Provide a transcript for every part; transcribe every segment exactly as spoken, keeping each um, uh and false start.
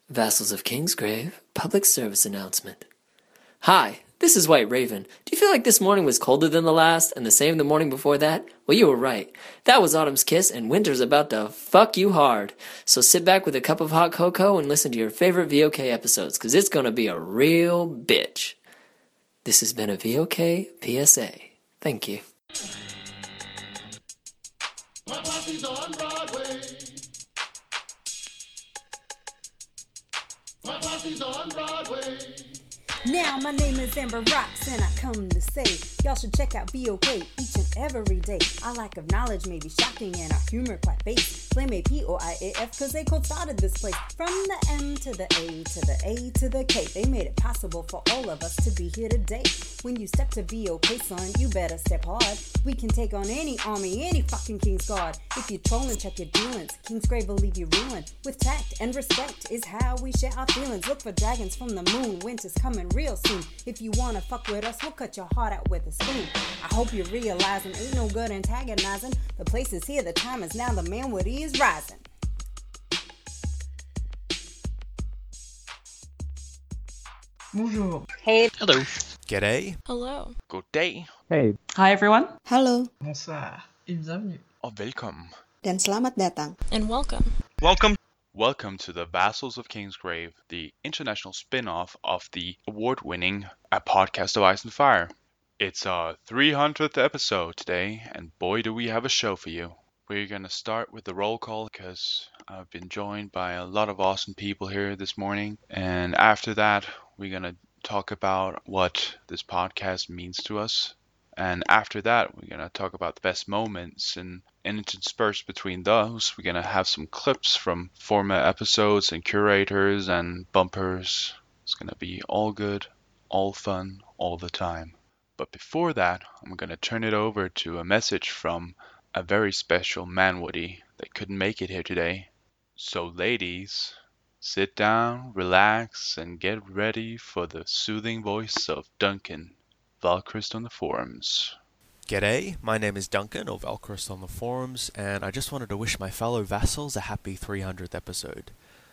Vassals of Kingsgrave, public service announcement. Hi, this is White Raven. Do you feel like this morning was colder than the last, and the same the morning before that? Well, you were right. That was Autumn's Kiss, and winter's about to fuck you hard. So sit back with a cup of hot cocoa and listen to your favorite V O K episodes, because it's going to be a real bitch. This has been a V O K P S A. Thank you. My party's on Broadway. My party's on Broadway. Now my name is Amber Rocks and I come to say y'all should check out V O K each and every day. Our lack of knowledge may be shocking and our humor quite base. Blame A P O I A F cause they co-started this place. From the M to the A to the A to the K, they made it possible for all of us to be here today. When you step to V O K, son, you better step hard. We can take on any army, any fucking King's Guard. If you're trolling, check your dealings. Kingsgrave will leave you ruined. With tact and respect is how we share our feelings. Look for dragons from the moon. Winter's coming real soon. If you wanna fuck with us, we'll cut your heart out with a spoon. I hope you're realizing ain't no good antagonizing. The place is here, the time is now, the man with E is rising. Bonjour. Hey. Hello. G'day. Hello. God dag. Hey. Hi everyone. Hello. Bonsoir. Et bienvenue. Og velkommen. Dan selamat datang. And welcome. Welcome. Welcome to the Vassals of Kingsgrave, the international spin-off of the award-winning A Podcast of Ice and Fire. It's our three hundredth episode today, and boy do we have a show for you. We're going to start with the roll call because I've been joined by a lot of awesome people here this morning. And after that, we're going to talk about what this podcast means to us. And after that, we're going to talk about the best moments. And, and interspersed between those, we're going to have some clips from former episodes and curators and bumpers. It's going to be all good, all fun, all the time. But before that, I'm going to turn it over to a message from a very special Manwoody that couldn't make it here today. So ladies, sit down, relax, and get ready for the soothing voice of Duncan, Valchrist on the forums. G'day, my name is Duncan, or Valchrist on the forums, and I just wanted to wish my fellow vassals a happy three hundredth episode.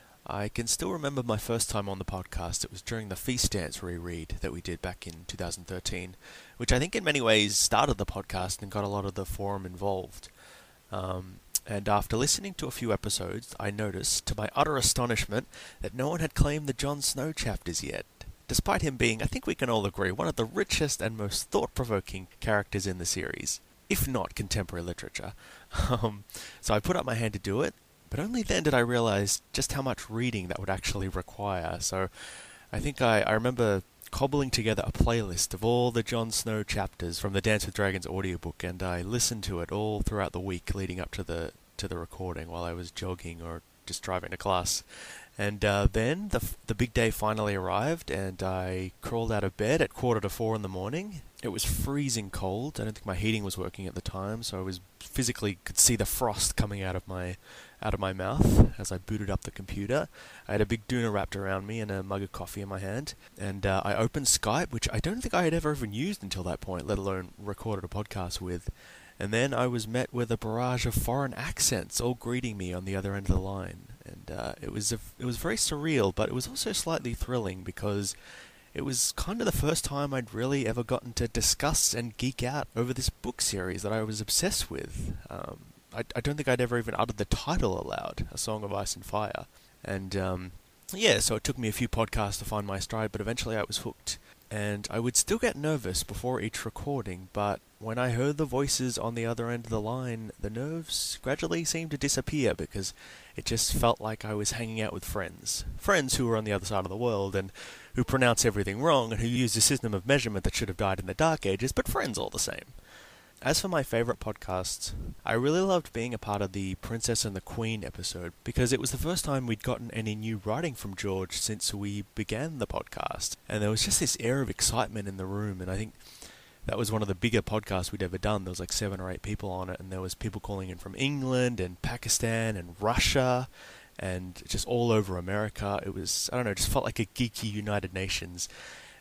I can still remember my first time on the podcast. It was during the Feast Dance reread that we did back in two thousand thirteen, which I think in many ways started the podcast and got a lot of the forum involved. Um, and after listening to a few episodes, I noticed, to my utter astonishment, that no one had claimed the Jon Snow chapters yet, despite him being, I think we can all agree, one of the richest and most thought-provoking characters in the series, if not contemporary literature. Um, so I put up my hand to do it, but only then did I realize just how much reading that would actually require. So I think I, I remember cobbling together a playlist of all the Jon Snow chapters from the Dance with Dragons audiobook, and I listened to it all throughout the week leading up to the to the recording while I was jogging or just driving to class. And uh, then the the big day finally arrived, and I crawled out of bed at quarter to four in the morning. It was freezing cold. I don't think my heating was working at the time, so I was physically could see the frost coming out of my out of my mouth as I booted up the computer. I had a big doona wrapped around me and a mug of coffee in my hand, and uh, I opened Skype, which I don't think I had ever even used until that point, let alone recorded a podcast with. And then I was met with a barrage of foreign accents all greeting me on the other end of the line. And uh, it was a, it was very surreal, but it was also slightly thrilling because it was kind of the first time I'd really ever gotten to discuss and geek out over this book series that I was obsessed with. Um, I, I don't think I'd ever even uttered the title aloud, A Song of Ice and Fire. And um, yeah, so it took me a few podcasts to find my stride, but eventually I was hooked. And I would still get nervous before each recording, but when I heard the voices on the other end of the line, the nerves gradually seemed to disappear because it just felt like I was hanging out with friends. Friends who were on the other side of the world and who pronounce everything wrong and who use a system of measurement that should have died in the Dark Ages, but friends all the same. As for my favourite podcasts, I really loved being a part of the Princess and the Queen episode because it was the first time we'd gotten any new writing from George since we began the podcast. And there was just this air of excitement in the room, and I think that was one of the bigger podcasts we'd ever done. There was like seven or eight people on it, and there was people calling in from England and Pakistan and Russia and just all over America. It was, I don't know, it just felt like a geeky United Nations.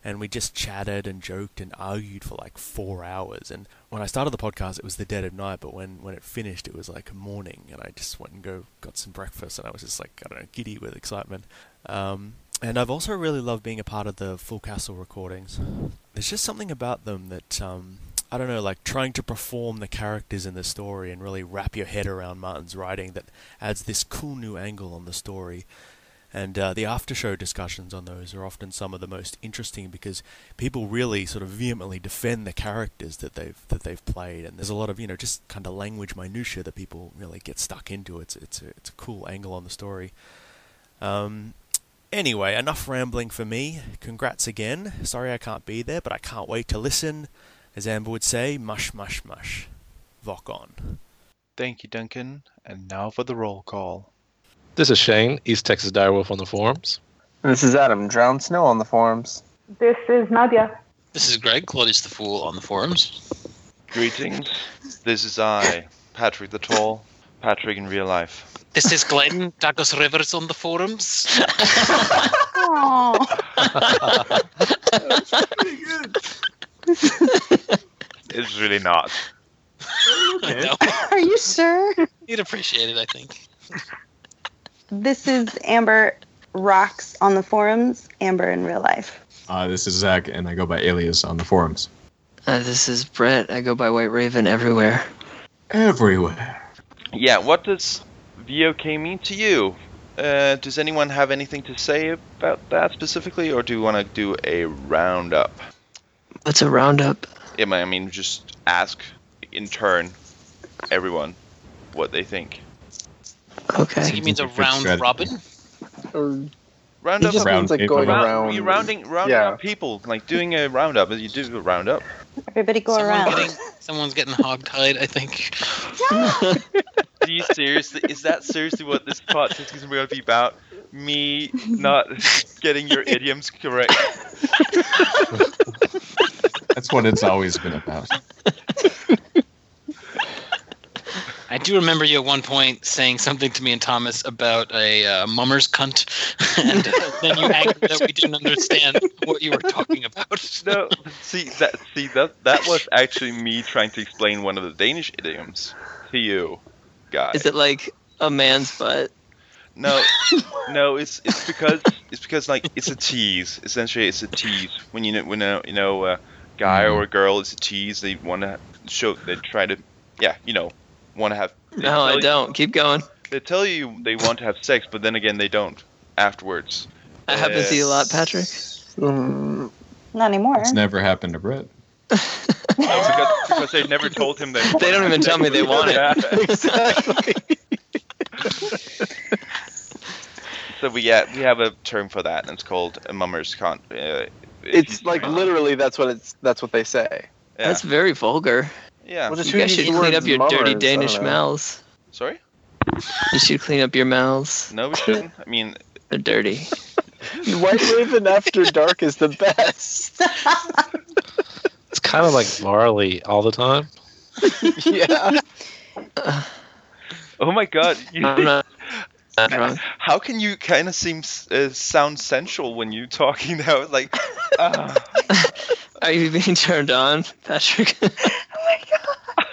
and we just chatted and joked and argued for like four hours. And when I started the podcast, it was the dead of night, but when, when it finished, it was like morning, and I just went and go got some breakfast, and I was just like, I don't know, giddy with excitement. Um, and I've also really loved being a part of the Full Castle recordings. There's just something about them that, um, I don't know, like trying to perform the characters in the story and really wrap your head around Martin's writing that adds this cool new angle on the story. And uh, the after-show discussions on those are often some of the most interesting because people really sort of vehemently defend the characters that they've that they've played, and there's a lot of, you know, just kind of language minutia that people really get stuck into. It's it's a, it's a cool angle on the story. Um, anyway, enough rambling for me. Congrats again. Sorry I can't be there, but I can't wait to listen. As Amber would say, mush, mush, mush. Vock on. Thank you, Duncan. And now for the roll call. This is Shane, East Texas Direwolf on the forums. This is Adam, Drowned Snow on the forums. This is Nadia. This is Greg, Claudius the Fool on the forums. Greetings. This is I, Patrick the Tall, Patrick in real life. This is Glenn, Douglas Rivers on the forums. It's really not. Okay. Are you sure? You'd appreciate it, I think. This is Amber Rocks on the forums, Amber in real life. Uh, this is Zach, and I go by Alias on the forums. Uh, this is Brett. I go by White Raven everywhere. Everywhere. Yeah, what does V O K mean to you? Uh, does anyone have anything to say about that specifically, or do you want to do a roundup? What's a roundup? Yeah, I mean, just ask in turn everyone what they think. Okay. So you mean a round robin? Roundup just means like going around. You rounding, rounding yeah. up people, like doing a roundup. You do a roundup. Everybody go Someone around. Getting, someone's getting hogtied, I think. Do you seriously? Is that seriously what this podcast is going to be about? Me not getting your idioms correct. That's what it's always been about. I do remember you at one point saying something to me and Thomas about a uh, mummer's cunt, and uh, then you angered that we didn't understand what you were talking about. No, see that see that that was actually me trying to explain one of the Danish idioms to you, guys. Is it like a man's butt? No, no, it's it's because it's because like it's a tease. Essentially, it's a tease. When you know when a you know a guy or a girl is a tease, they want to show. They try to, yeah, you know, want to have. No, I don't. Keep going. They tell you they want to have sex, but then again, they don't afterwards. That happens to you a lot, Patrick. Mm, not anymore. It's never happened to Brett. No, because, because they've never told him they. They don't even tell me they want it. Exactly. So we yeah we have a term for that, and it's called a mummer's cunt. Uh, It's like literally that's what it's that's what they say. Yeah. That's very vulgar. Yeah. Well, just You guys use should the clean word up your dirty mummers, I don't Danish know. mouths. Sorry? You should clean up your mouths. No, we shouldn't. I mean, They're dirty. White Raven After Dark is the best. It's kind of like barley all the time. Yeah. oh my god. You, I'm not, not drunk. how can you kind of seem uh, sound sensual when you talking now? Like, uh, Are you being turned on, Patrick? Oh my god.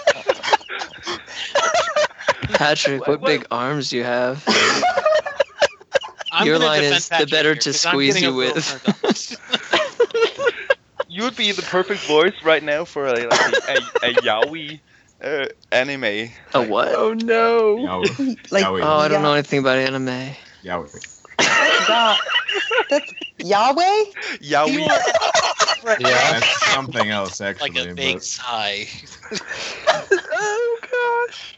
Patrick, what big arms you have. I'm Your gonna line defend is the Patrick better here, to 'cause I'm squeeze getting you a little with. turned on. you would be the perfect voice right now for a, like a, a, a yaoi uh, anime. A what? Oh no. Yowie. Like, Yowie. Oh, I don't Yeah. know anything about anime. Yowie. Yeah. That's Yahweh? Yaoi. Yeah. That's something else, actually. Like a big but sigh. Oh gosh.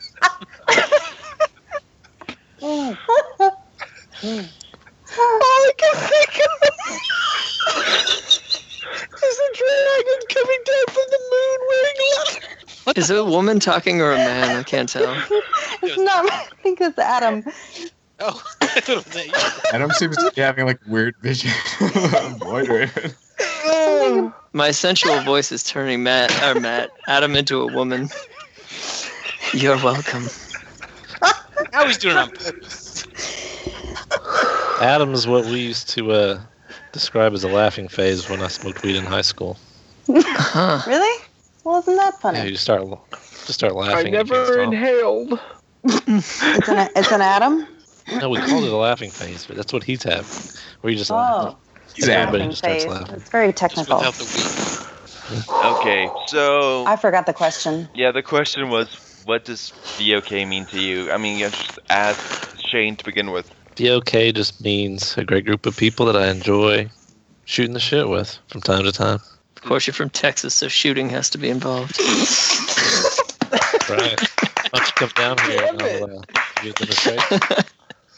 All I can think of is a dragon coming down from the moon wearing leather. Is it a woman talking or a man? I can't tell. It's not. I think it's Adam. Oh, I thought it was that. Adam seems to be having like weird vision of White Raven. My sensual voice is turning Matt or Matt Adam into a woman. You're welcome. I was doing it on purpose. Adam's what we used to uh, describe as a laughing phase when I smoked weed in high school. Huh. Really? Well, isn't that funny? Yeah, you just start, just start I laughing. you can't never stop. inhaled. It's an it's an atom. No, we called it a laughing phase, but that's what he's having. Where you just Oh, laugh. He's Everybody laughing just starts phase. laughing. It's very Just technical. without the weed. Okay, so I forgot the question. yeah, the question was, what does V O K mean to you? I mean, you just ask Shane to begin with. V O K just means a great group of people that I enjoy shooting the shit with from time to time. Of course, you're from Texas, so shooting has to be involved. Right. Why don't you come down here and I'll uh, give you a demonstration?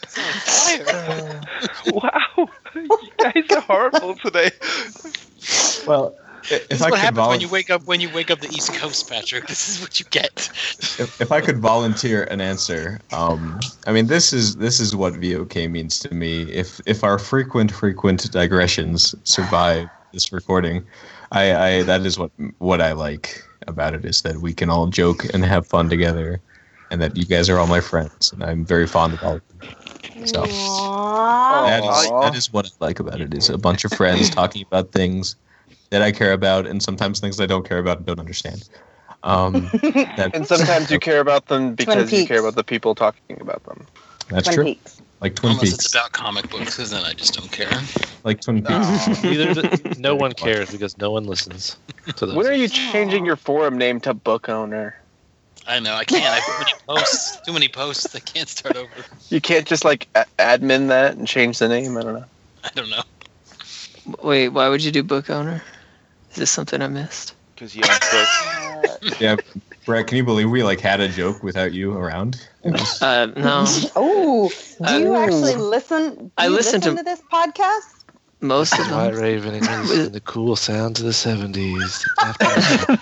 Wow, you guys are horrible today. Well, i- This if is I what could happens vol- when you wake up when you wake up the East Coast, Patrick. This is what you get. if, if I could volunteer an answer, um, I mean, this is this is what V O K means to me. If if our frequent frequent digressions survive this recording, I, I that is what what I like about it is that we can all joke and have fun together, and that you guys are all my friends, and I'm very fond of all of you. So that is that is what I like about it is a bunch of friends talking about things that I care about, and sometimes things I don't care about and don't understand. Um, that, And sometimes you care about them because you Peaks. care about the people talking about them. that's Twin true. Peaks. Like Twin Unless Peaks. it's about comic books, because then I just don't care. Like Twin Peaks. Either the, no one cares because no one listens to those. When are you changing your forum name to Book Owner? I know I can't. I have too many posts. Too many posts. I can't start over. You can't just like a- admin that and change the name. I don't know. I don't know. Wait, why would you do book owner? Is this something I missed? Because you own books. Yeah, Brett, can you believe we like had a joke without you around? It was- Uh, no. Oh, do Uh, you actually listen? Do I you listen listen to- to this podcast? Most of White them. Raven and listening to the cool sounds of the seventies. After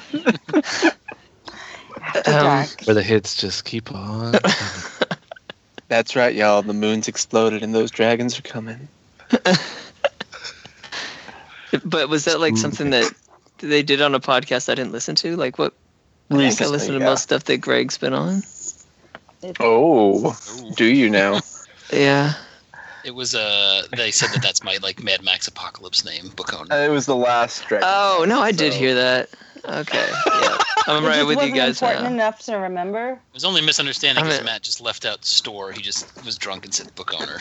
After Um, dark. where the hits just keep on. coming. That's right, y'all. The moon's exploded and those dragons are coming. But was that like something that they did on a podcast I didn't listen to? Like what? I think I Recently, listened to yeah. most stuff that Greg's been on. Oh, do you now? Yeah. It was uh. They said that that's my like Mad Max Apocalypse name, Book Owner. Uh, it was the last dragon. Oh no, I did so- hear that. Okay. Yeah. I'm It right just with you wasn't guys important now. enough to remember. It was only a misunderstanding I because mean- Matt just left out store. He just was drunk and said Book Owner.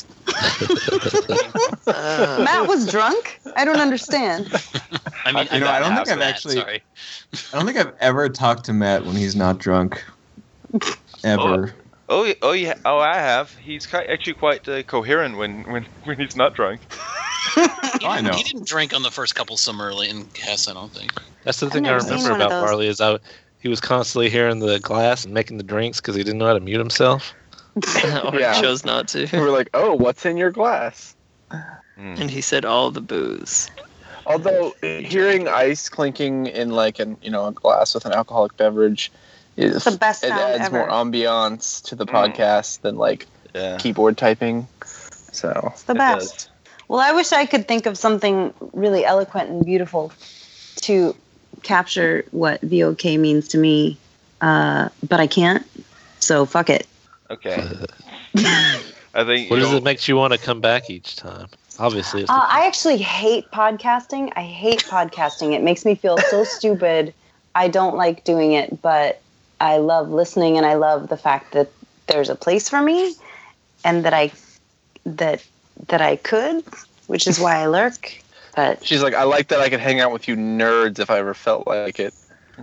Uh, Matt was drunk. I don't understand. I mean, You know, I don't think asked I've Matt, actually- Sorry. I don't think I've ever talked to Matt when he's not drunk. Ever. Oh, y- oh yeah. Oh, I have. He's ki- actually quite uh, coherent when, when, when he's not drunk. He I didn't- know. He didn't drink on the first couple summer in Hess, I don't think. That's the thing I never seen remember one of about those. Marley is I, he was constantly hearing the glass and making the drinks because he didn't know how to mute himself. or Yeah. chose not to. We were like, oh, what's in your glass? And he said all the booze. Although hearing ice clinking in like an you know a glass with an alcoholic beverage is It's the best it sound adds ever. more ambiance to the Mm. podcast than like Yeah. keyboard typing. So It's the It best. does. Well, I wish I could think of something really eloquent and beautiful to capture what V O K means to me, uh, but I can't. So fuck it. Okay. I think. What does you'll- it make you want to come back each time? Obviously, it's Uh, I actually hate podcasting. I hate podcasting. It makes me feel so stupid. I don't like doing it, but I love listening, and I love the fact that there's a place for me, and that I that that I could, which is why I lurk. But she's like, I like that I could hang out with you nerds if I ever felt like it.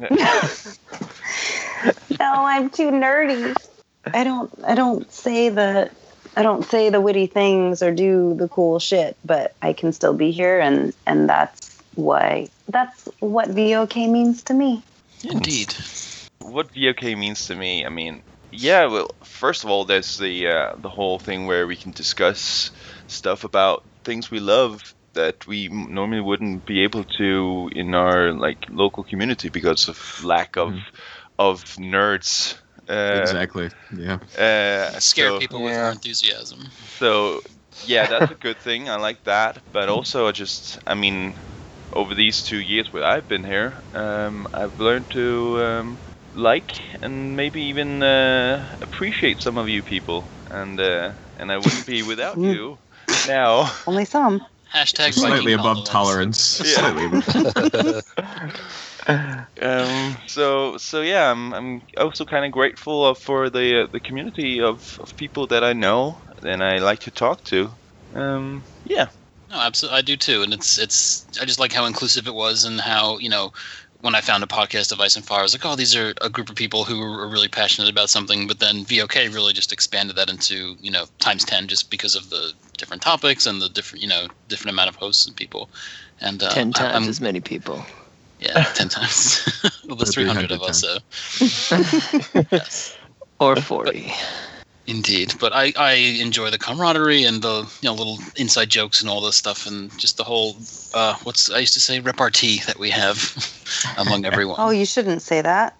no, I'm too nerdy. I don't. I don't say the. I don't say the witty things or do the cool shit, but I can still be here, and and that's why. That's what V O K means to me. Indeed. What V O K means to me, I mean, yeah. Well, first of all, there's the uh, the whole thing where we can discuss stuff about things we love that we m- normally wouldn't be able to in our like local community because of lack of Mhm. of nerds. Uh, Exactly. Yeah. Uh, Scare so, people with yeah. our enthusiasm. So, yeah, that's a good thing. I like that. But also, I just, I mean, over these two years where I've been here, um, I've learned to um, like and maybe even uh, appreciate some of you people. And uh, and I wouldn't be without you now. Only some. Hashtag Slightly Viking above compliments. tolerance. Yeah. Slightly. um, so so yeah, I'm I'm also kind of grateful of, for the uh, the community of, of people that I know and I like to talk to. Um, yeah. No, absolutely, I do too, and it's it's. I just like how inclusive it was, and how, you know, when I found a podcast of Ice and Fire, I was like, oh, these are a group of people who are really passionate about something. But then V O K really just expanded that into, you know, times ten, just because of the different topics and the different, you know, different amount of hosts and people. And uh, Ten times I, I'm, as many people. Yeah, ten times. Well, there's three hundred of us, so. Yes. Or forty. Indeed, but I, I enjoy the camaraderie and the, you know, little inside jokes and all this stuff, and just the whole uh, what's I used to say repartee that we have among everyone. Oh, you shouldn't say that.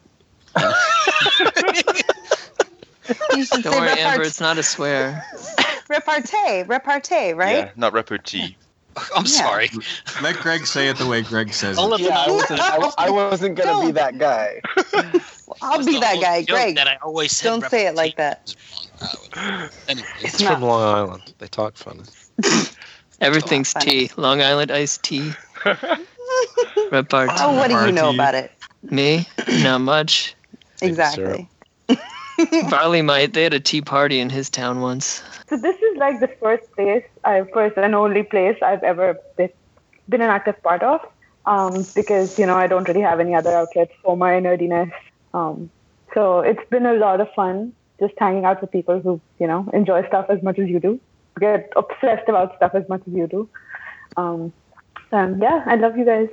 You should Don't say worry, Amber, repart- it's not a swear. repartee, repartee, right? Yeah, not repartee. I'm Yeah. sorry. Let Greg say it the way Greg says I'll it. let Yeah, I them know. wasn't, I, I wasn't gonna be that guy. I'll That's be the that whole guy, joke Greg. That I always said Don't say it like that. that. Anyway, It's It's not. from Long Island. They talk funny. Everything's funny. tea. Long Island iced tea. Repartee. Oh, what do you know Repartee. about it? Me? Not much. Maybe Exactly. Barley might. They had a tea party in his town once. So this is like the first place, I first and only place I've ever been, been an active part of, um, because, you know, I don't really have any other outlets for my nerdiness. Um, so it's been a lot of fun just hanging out with people who, you know, enjoy stuff as much as you do, get obsessed about stuff as much as you do. Um, and yeah, I love you guys.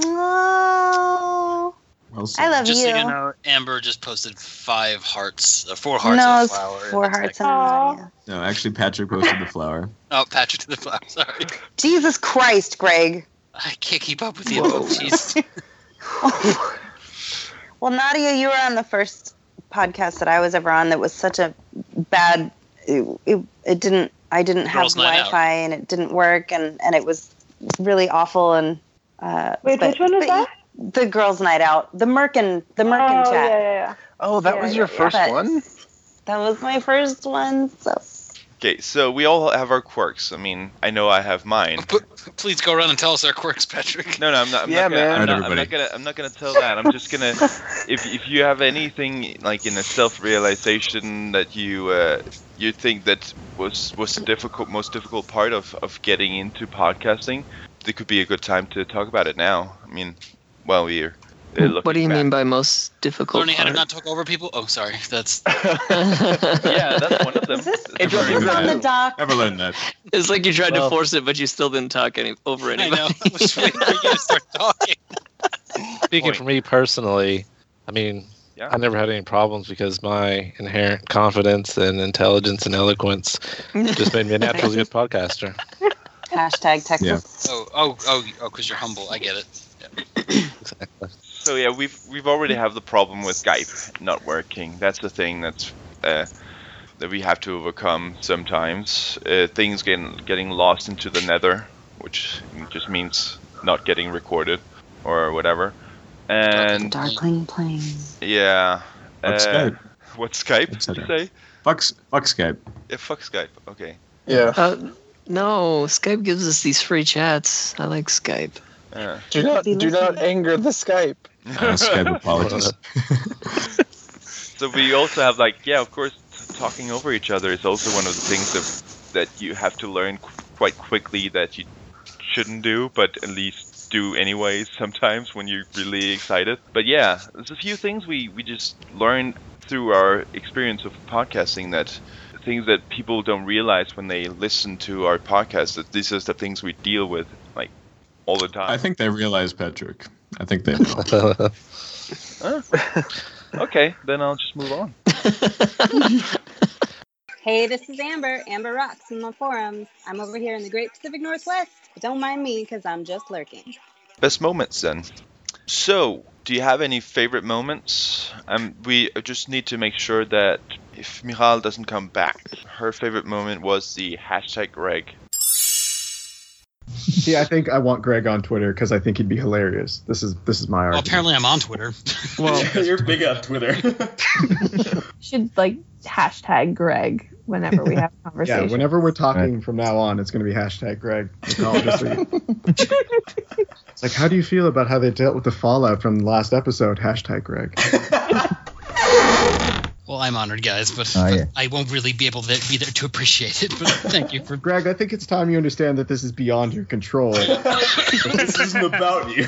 Oh, Well said. I love just you. so you know, Amber just posted five hearts, uh, four hearts no, of it's flower. four in the hearts text. and a heart, yeah. No, actually, Patrick posted the flower. Oh, Patrick to the flower. Sorry, Jesus Christ, Greg. I can't keep up with you. Whoa. Jeez. Well, Nadia, you were on the first podcast that I was ever on that was such a bad, it, it, it didn't, I didn't have Girls' Night Out. Wi-Fi and it didn't work and, and it was really awful and, uh, Wait, but- which one is but that? The girls' night out, the Merkin, the Merkin Oh, chat. yeah, yeah, yeah. Oh, that Yeah, was yeah, your yeah. first But- one? That was my first one, so. Okay, so we all have our quirks. I mean, I know I have mine. P- Please go around and tell us our quirks, Patrick. No, no, I'm not. I'm Yeah, not gonna, man. I'm Alright, not, I'm everybody. not gonna. I'm not gonna tell that. I'm just gonna. If if you have anything like in a self-realization that you uh, you think that was was the difficult, most difficult part of of getting into podcasting, it could be a good time to talk about it now. I mean, well, we're. Uh, What do you looking mean back. by most difficult Learning how to part? not talk over people. Oh, sorry. That's Yeah, that's one of them. Is this, That's Never is very this learned on that. the doc? Never learned that. It's like you tried Well- to force it, but you still didn't talk any over I anybody. know. I was just waiting for you to start talking. Speaking Point. for me personally, I mean, Yeah. I never had any problems because my inherent confidence and intelligence and eloquence just made me a naturally good podcaster. Hashtag Texas. Yeah. Oh, oh, oh, oh, because you're humble. I get it. Exactly. So yeah, we've we've already have the problem with Skype not working. That's the thing that's uh, that we have to overcome sometimes. Uh, things getting getting lost into the nether, which just means not getting recorded or whatever. And Darkling Plain. yeah, Fuck uh, Skype. what's Skype? Did et you cetera. say? Fuck, S- fuck Skype. Yeah, fuck Skype. Okay. Yeah. Uh, no, Skype gives us these free chats. I like Skype. Yeah. Do not Be do not listening. anger the Skype. Uh, Skype apologies. So we also have like, yeah, of course, talking over each other is also one of the things that that you have to learn qu- quite quickly that you shouldn't do, but at least do anyways sometimes when you're really excited. But yeah, there's a few things we, we just learned through our experience of podcasting, that things that people don't realize when they listen to our podcast, that these are the things we deal with like all the time. I think they realize, Patrick. I think they know. Huh? Okay, then I'll just move on. Hey, this is Amber. Amber rocks in the forums. I'm over here in the Great Pacific Northwest, but don't mind me because I'm just lurking. Best moments then. So, do you have any favorite moments? Um, we just need to make sure that if Michal doesn't come back, her favorite moment was the hashtag Greg. See, I think I want Greg on Twitter because I think he'd be hilarious. This is this is my Well, argument. apparently I'm on Twitter. Well, you're big on Twitter. Should like hashtag Greg whenever we have conversation. Yeah, whenever we're talking from now on, it's going to be hashtag Greg. It's like, how do you feel about how they dealt with the fallout from the last episode? Hashtag Greg. Well, I'm honored, guys, but, Oh, but yeah. I won't really be able to be there to appreciate it. But thank you for Greg, I think it's time you understand that this is beyond your control. This isn't about you.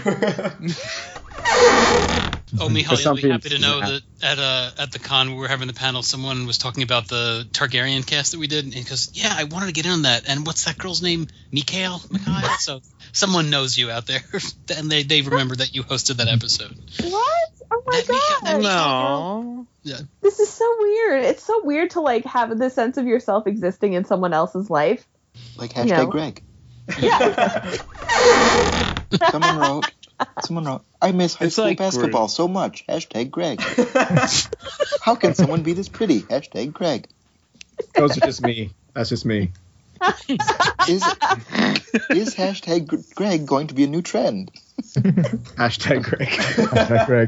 Oh, Michal, For some you'll be happy to people, know yeah. that at uh, at the con we were having the panel, someone was talking about the Targaryen cast that we did, and he goes, "Yeah, I wanted to get in on that." And what's that girl's name? Mikhail? Mikhail? So someone knows you out there, and they they remember that you hosted that episode. What? Oh my god! No. Yeah. This is so weird. It's so weird to like have the sense of yourself existing in someone else's life. Like You hashtag know. Greg. Yeah. Someone wrote. Someone wrote. I miss high It's school like basketball so much. Hashtag Greg. How can someone be this pretty? Hashtag Greg. Those are just me. That's just me. Is is hashtag Gr- Greg going to be a new trend? Hashtag Greg. Hashtag Greg.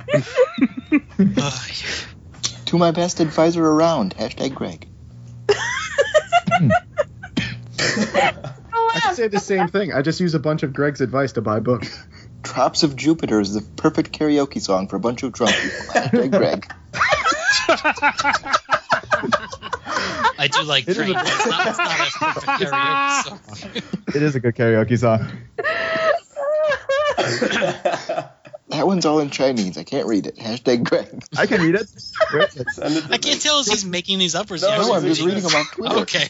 To my best advisor around. Hashtag Greg. I should say the same thing. I just use a bunch of Greg's advice to buy books. Drops of Jupiter is the perfect karaoke song for a bunch of drunk people. Hashtag Greg. I do like It is a- Drake. It's not, it's not a perfect karaoke song. It is a good karaoke song. That one's all in Chinese. I can't read it. Hashtag Greg. I can read it. I can't tell if he's making these up or No, he's I'm just reading them them. off Twitter. Okay.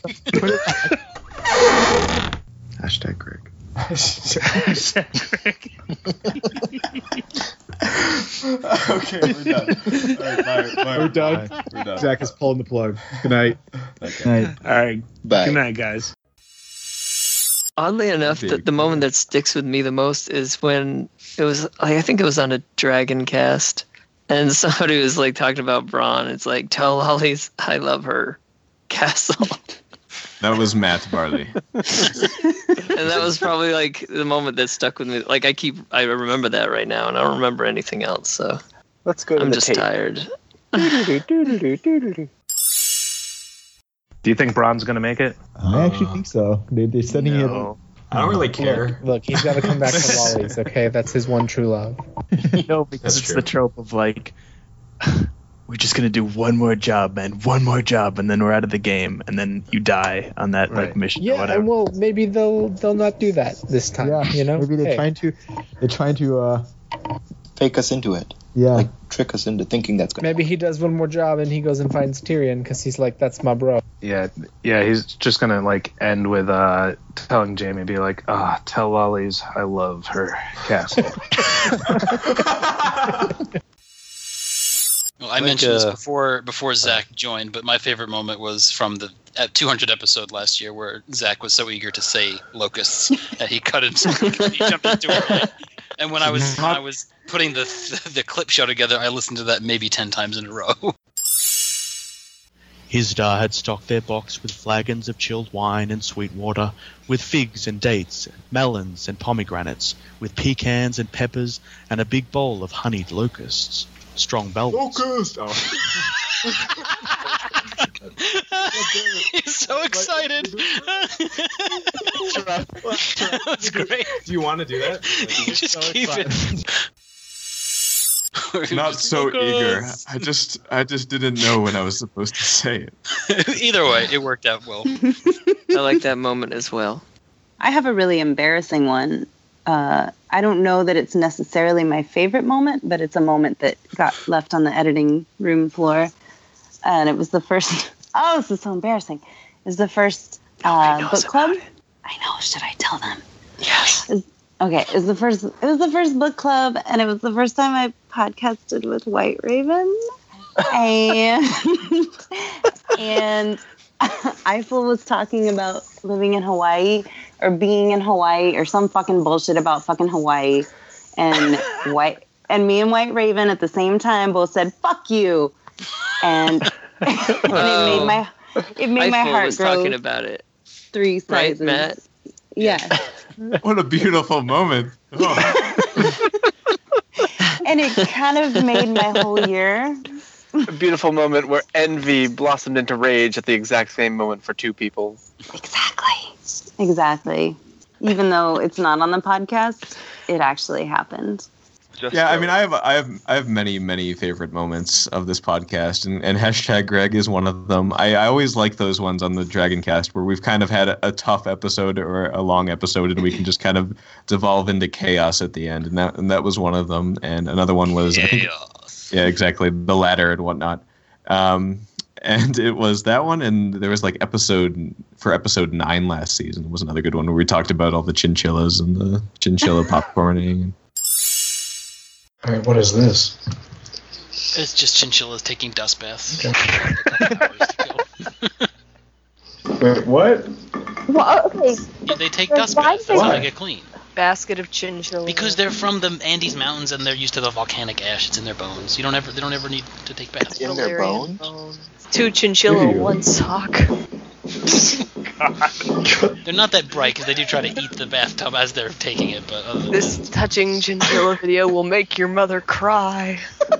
Hashtag Greg. Okay, we're done. All right, bye, bye, We're done. bye. We're done. Zach is pulling the plug. Good night. Okay. All right. Bye. Good night, guys. Oddly enough, the, the moment that sticks with me the most is when it was, like, I think it was on a Dragon cast, and somebody was like talking about Braun. It's like, tell Ollie's I love her castle. That was Matt Barley. And that was probably like the moment that stuck with me. Like I keep, I remember that right now, and I don't remember anything else. So Let's go to I'm the just tape. tired. Do you think Braun's gonna make it? I actually think so. They, they said he had. No. I don't really care. Look, look he's got to come back to Lollies, okay? That's his one true love. No, because That's it's true. the trope of like, we're just gonna do one more job, man, one more job, and then we're out of the game, and then you die on that like Right. mission or Yeah, whatever. and well, maybe they'll they'll not do that this time. Yeah, you know, maybe they're Hey. trying to. They're trying to. uh Fake us into it. Yeah. Like trick us into thinking that's going to Maybe he does one more job and he goes and finds Tyrion because he's like, that's my bro. Yeah, yeah, he's just gonna like end with uh telling Jamie, be like, ah, tell Lollies I love her castle. Well, I Like, mentioned this uh, before before Zach joined, but my favorite moment was from the at two hundred episode last year, where Zach was so eager to say locusts that he cut it. He jumped into it. And when I was when I was putting the, the the clip show together, I listened to that maybe ten times in a row. Hisdar had stocked their box with flagons of chilled wine and sweet water, with figs and dates, melons and pomegranates, with pecans and peppers, and a big bowl of honeyed locusts. Strong bells. Locust! He's so excited. That's great. Do you want to do that? Just keep it. Not so eager. I just I just didn't know when I was supposed to say it. Either way, it worked out well. I like that moment as well. I have a really embarrassing one. Uh, I don't know that it's necessarily my favorite moment, but it's a moment that got left on the editing room floor. And it was the first... Oh, this is so embarrassing. It was the first uh, book club. I know. Should I tell them? Yes. It was- okay. It was the first. It was the first book club, and it was the first time I podcasted with White Raven. And and Eifel was talking about living in Hawaii or being in Hawaii or some fucking bullshit about fucking Hawaii. And White and me and White Raven at the same time both said "fuck you," and, and it made my it made my Eiffel heart was grow talking about it. three Right, sizes. Matt? Yeah. What a beautiful moment. Oh. And it kind of made my whole year. A beautiful moment where envy blossomed into rage at the exact same moment for two people. Exactly. Exactly. Even though it's not on the podcast, it actually happened. Just yeah, so. I mean, I have, I have, I have many, many favorite moments of this podcast, and, and hashtag Greg is one of them. I, I always like those ones on the Dragoncast where we've kind of had a, a tough episode or a long episode, and we can just kind of devolve into chaos at the end, and that, and that was one of them. And another one was, I think, yeah, exactly, the ladder and whatnot. Um, and it was that one, and there was like episode for episode nine last season was another good one where we talked about all the chinchillas and the chinchilla popcorning. All right, what is this? It's just chinchillas taking dust baths. Wait, what? Well, okay. Yeah, they take Then dust why baths. That's how why? they get clean. Basket of chinchilla. Because they're from the Andes Mountains and they're used to the volcanic ash. It's in their bones. You don't ever. They don't ever need to take baths. In their bones? Two chinchilla, Ew. one sock. They're not that bright because they do try to eat the bathtub as they're taking it. But other than This touching chinchilla video will make your mother cry.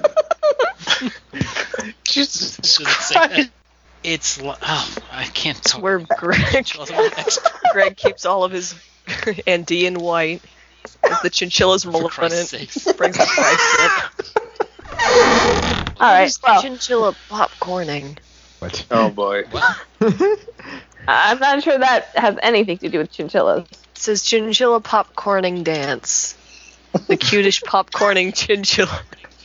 Jesus Christ. It's li- oh, I can't talk. Where Greg, Greg keeps all of his Andean white. As the chinchillas roll up on it. Brings up price. All right, well. Chinchilla popcorning. What? Oh boy. I'm not sure that has anything to do with chinchillas. It says chinchilla popcorning dance. The cutish popcorning chinchilla.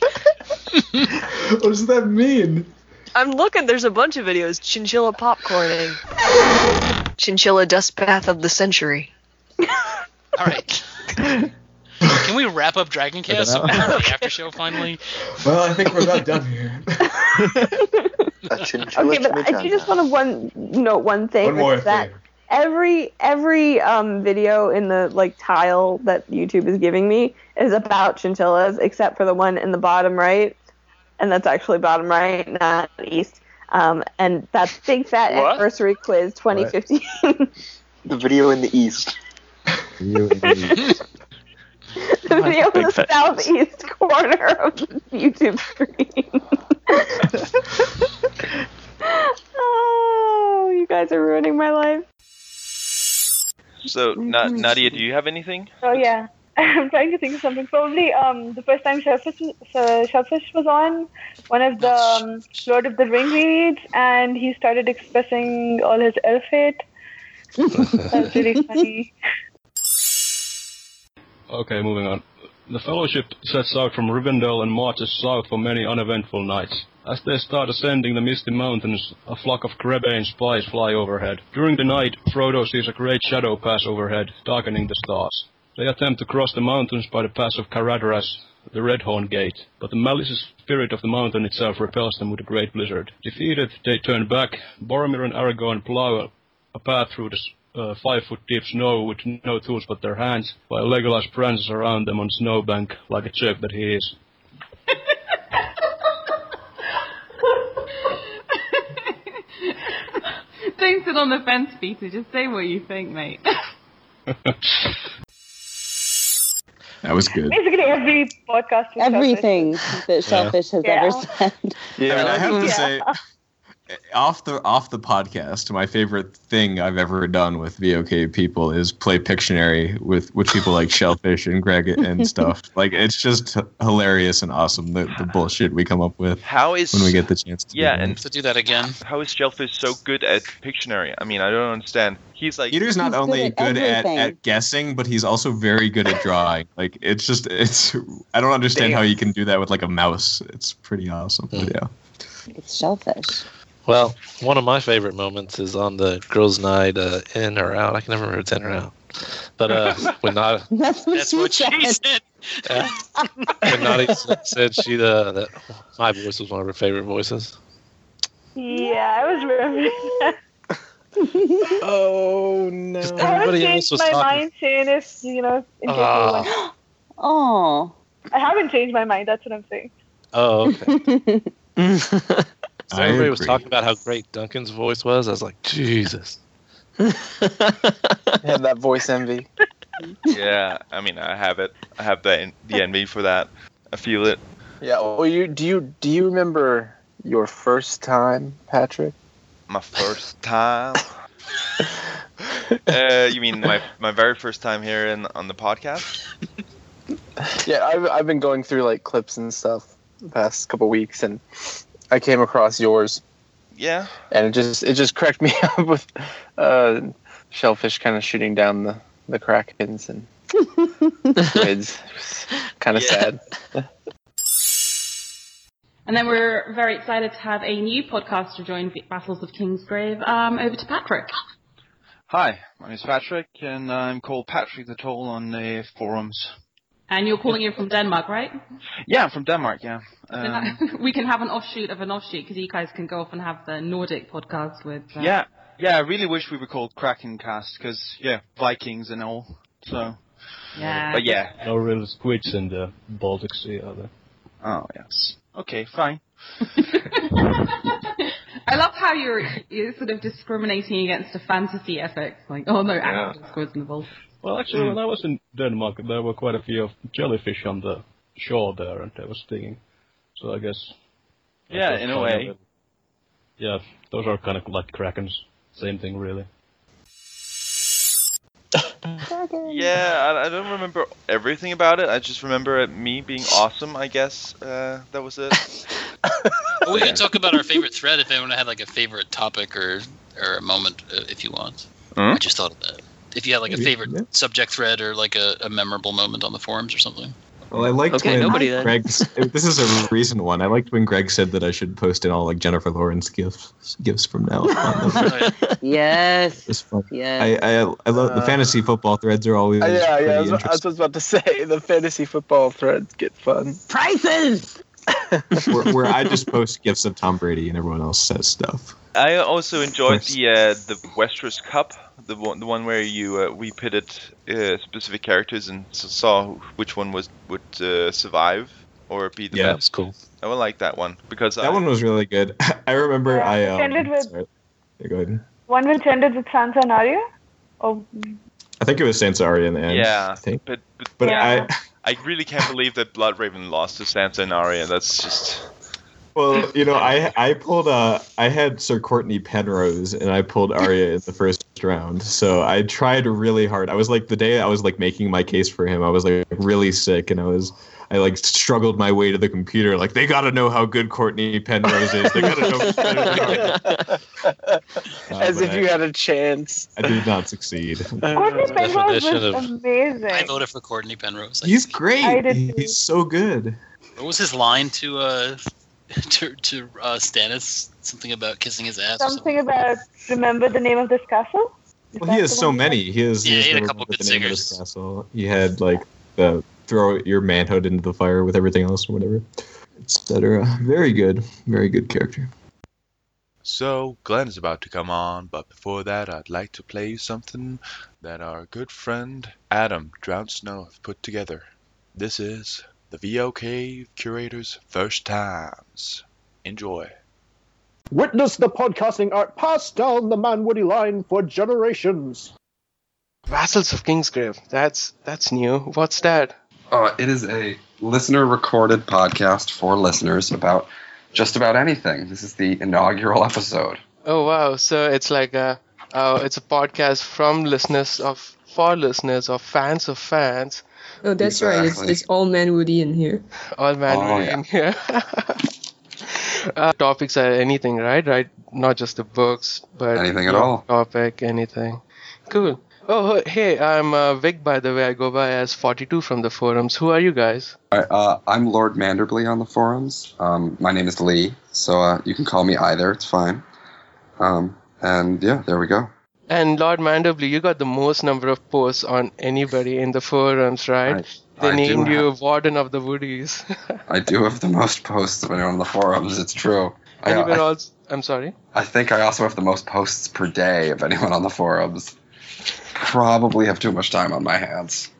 What does that mean? I'm looking, there's a bunch of videos. Chinchilla popcorning. Chinchilla dust bath of the century. All right. Can we wrap up Dragoncast so we can do the after show finally? Well, I think we're about done here. Okay, but I do just want to one note one thing. One more which is that thing. every every um video in the like tile that YouTube is giving me is about chinchillas, except for the one in the bottom right, and that's actually bottom right, not east. Um, and that's Big Fat What? Anniversary Quiz twenty fifteen. The video in the east. The video in the Fat southeast corner of the YouTube screen. Oh, you guys are ruining my life. So, Na- Nadia, do you have anything? Oh yeah, I'm trying to think of something. Probably um, the first time Shellfish, uh, Shellfish was on, one of the um, Lord of the Ring reads, and he started expressing all his elf hate. That was really funny. Okay, moving on. The Fellowship sets out from Rivendell and marches south for many uneventful nights. As they start ascending the misty mountains, a flock of Crebain spies fly overhead. During the night, Frodo sees a great shadow pass overhead, darkening the stars. They attempt to cross the mountains by the pass of Caradhras, the Redhorn Gate, but the malicious spirit of the mountain itself repels them with a great blizzard. Defeated, they turn back. Boromir and Aragorn plow a path through the Uh, five-foot-deep snow with no tools but their hands, while Legolas prances around them on snowbank like a jerk that he is. Don't sit on the fence, Peter. Just say what you think, mate. That was good. Basically, every podcast. With Everything that Shellfish has Yeah. ever said. I mean, I have to Yeah. say, off the off the podcast, my favorite thing I've ever done with V O K people is play Pictionary with, with people like Shellfish and Greg and stuff. Like, it's just hilarious and awesome, the, the bullshit we come up with How is when we get the chance to yeah, do and to do that again. How is Shellfish so good at Pictionary? I mean, I don't understand. He's like Peter's not He's only at good at, everything. at guessing, but he's also very good at drawing. Like, it's just, it's, I don't understand Damn. how you can do that with like a mouse. It's pretty awesome. But yeah. It's Shellfish. Well, one of my favorite moments is on the girls' night, uh, in or out. I can never remember if it's in or out. But uh, when Nadi, That's what, That's she, what she said. said. yeah, when Nadi said she uh, that my voice was one of her favorite voices. Yeah, I was remembering that. Oh no! I would Everybody change else was my talking. mind, Shane, if you know, in case Ah. you want. Oh. I haven't changed my mind. That's what I'm saying. Oh, okay. So I everybody was agree. talking about how great Duncan's voice was. I was like, Jesus. Had that voice envy. Yeah, I mean, I have it. I have the the envy for that. I feel it. Yeah. Well, you do you do you remember your first time, Patrick? My first time. uh, you mean my my very first time here in on the podcast? Yeah, I've I've been going through like clips and stuff the past couple weeks, and I came across yours. Yeah. And it just it just cracked me up with uh, shellfish kind of shooting down the the krakens and squids. Kind of sad. And then we're very excited to have a new podcaster join Battles of Kingsgrave. Um, over to Patrick. Hi, my name is Patrick, and I'm called Patrick the Troll on the forums. And you're calling in from Denmark, right? Yeah, I'm from Denmark, yeah. Um, We can have an offshoot of an offshoot, because you guys can go off and have the Nordic podcast with... Uh, yeah, yeah, I really wish we were called Krakencast, because, yeah, Vikings and all, so... Yeah. But yeah. No real squids in the Baltic Sea, are there? Oh, yes. Okay, fine. I love how you're, you're sort of discriminating against a fantasy epic. Like, oh no, Yeah. actual squids in the Baltic. Well, actually, Hmm. when I was in Denmark, there were quite a few of jellyfish on the shore there, and they were stinging. So I guess... Yeah, that's in a kind way. of yeah, those are kind of like krakens. Same thing, really. Yeah, I, I don't remember everything about it. I just remember it, me being awesome, I guess. Uh, that was it. Well, we can talk about our favorite thread if anyone had like a favorite topic or or a moment, uh, if you want. Hmm? I just thought of that. If you had like a favorite subject thread or like a, a memorable moment on the forums or something. Well, I liked Okay, when nobody then. Greg. This is a recent one. I liked when Greg said that I should post in all like Jennifer Lawrence gifts gifts from now on. Yes. It's fun. Yes. I I, I love the Uh, fantasy football threads are always Uh, yeah, pretty yeah. I was, I interesting. was about to say the fantasy football threads get fun. Prices. where, where I just post gifs of Tom Brady and everyone else says stuff. I also enjoyed the uh, the Westeros Cup, the one the one where you uh, we pitted uh, specific characters and s- saw which one was would uh, survive or be the Yeah, best. that's cool. I would like that one because That I, one was really good. I remember I um, ended with- sorry. Yeah, go ahead. One which ended with Sansa and Arya? Oh, I think it was Sansa Arya in the end. yeah, I think. but but, But Yeah. I I really can't believe that Bloodraven lost to Sansa and Arya. That's just well, you know, I I pulled uh I had Sir Courtney Penrose and I pulled Arya in the first round. So I tried really hard. I was like the day I was like making my case for him, I was like really sick and I was I like struggled my way to the computer like they got to know how good Courtney Penrose is. They got to know. Uh, As but if I- you had a chance. I did not succeed. Courtney Penrose Definition was of- amazing. I voted for Courtney Penrose. He's great. I did too. He's so good. What was his line to uh to to uh, Stannis? Something about kissing his ass. Or something. Something about remember the name of this castle? Is Well, he that has the so one? many. He has. Yeah, has he had a never couple remembered good the name of his singers. castle. He had like the throw your manhood into the fire with everything else or whatever, et cetera. Very good. Very good character. So, Glenn is about to come on, but before that, I'd like to play you something that our good friend Adam Drowned Snow have put together. This is the V O K Curator's First Times. Enjoy. Witness the podcasting art passed down the Manwoody line for generations. Vassals of Kingsgrave. That's that's new. What's that? Uh, it is a listener-recorded podcast for listeners about just about anything. This is the inaugural episode. Oh wow! So it's like a, uh, it's a podcast from listeners of for listeners of fans of fans. Oh, that's right. It's, Exactly. it's all Manwoody in here. All man Oh, yeah. in here. uh, topics are anything, right? Right, not just the books, but Anything at your all. Topic, anything. Cool. Oh, hey, I'm uh, Vic. By the way, I go by as forty-two from the forums. Who are you guys? All right, uh, I'm Lord Manderbley on the forums. Um, my name is Lee, so uh, you can call me either. It's fine. Um, and yeah, there we go. And Lord Manderbley, you got the most number of posts on anybody in the forums, right? They I do named you have- Warden of the Woodies. I do have the most posts of anyone on the forums. It's true. I, and you were I, also, I'm sorry. I think I also have the most posts per day of anyone on the forums. Probably have too much time on my hands.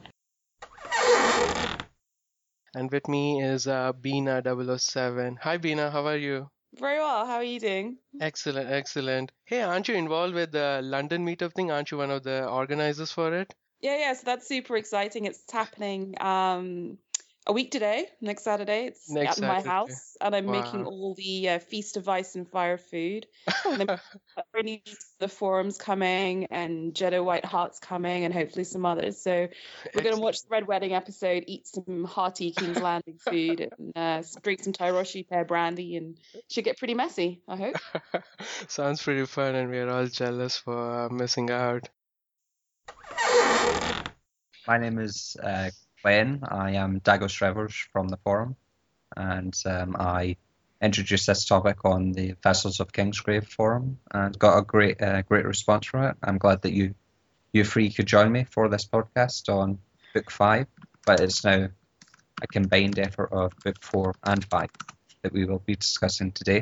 And with me is uh, Beena double oh seven. Hi, Beena. How are you? Very well. How are you doing? Excellent, excellent. Hey, aren't you involved with the London meetup thing? Aren't you one of the organizers for it? Yeah, yeah. So that's super exciting. It's happening um, a week today, next Saturday. It's Next at my Saturday. house, and I'm making Wow. all the uh, Feast of Ice and Fire food. And then already the forums coming, and Jedi White Heart's coming, and hopefully some others. So we're going to watch the Red Wedding episode, eat some hearty King's Landing food, and uh, drink some Tyroshi pear brandy, and should get pretty messy, I hope. Sounds pretty fun, and we're all jealous for uh, missing out. My name is uh, Glenn. I am Dagos Travers from the forum, and um, I introduced this topic on the Vessels of Kingsgrave forum and got a great uh, great response from it. I'm glad that you you three could join me for this podcast on book five, but it's now a combined effort of book four and five that we will be discussing today.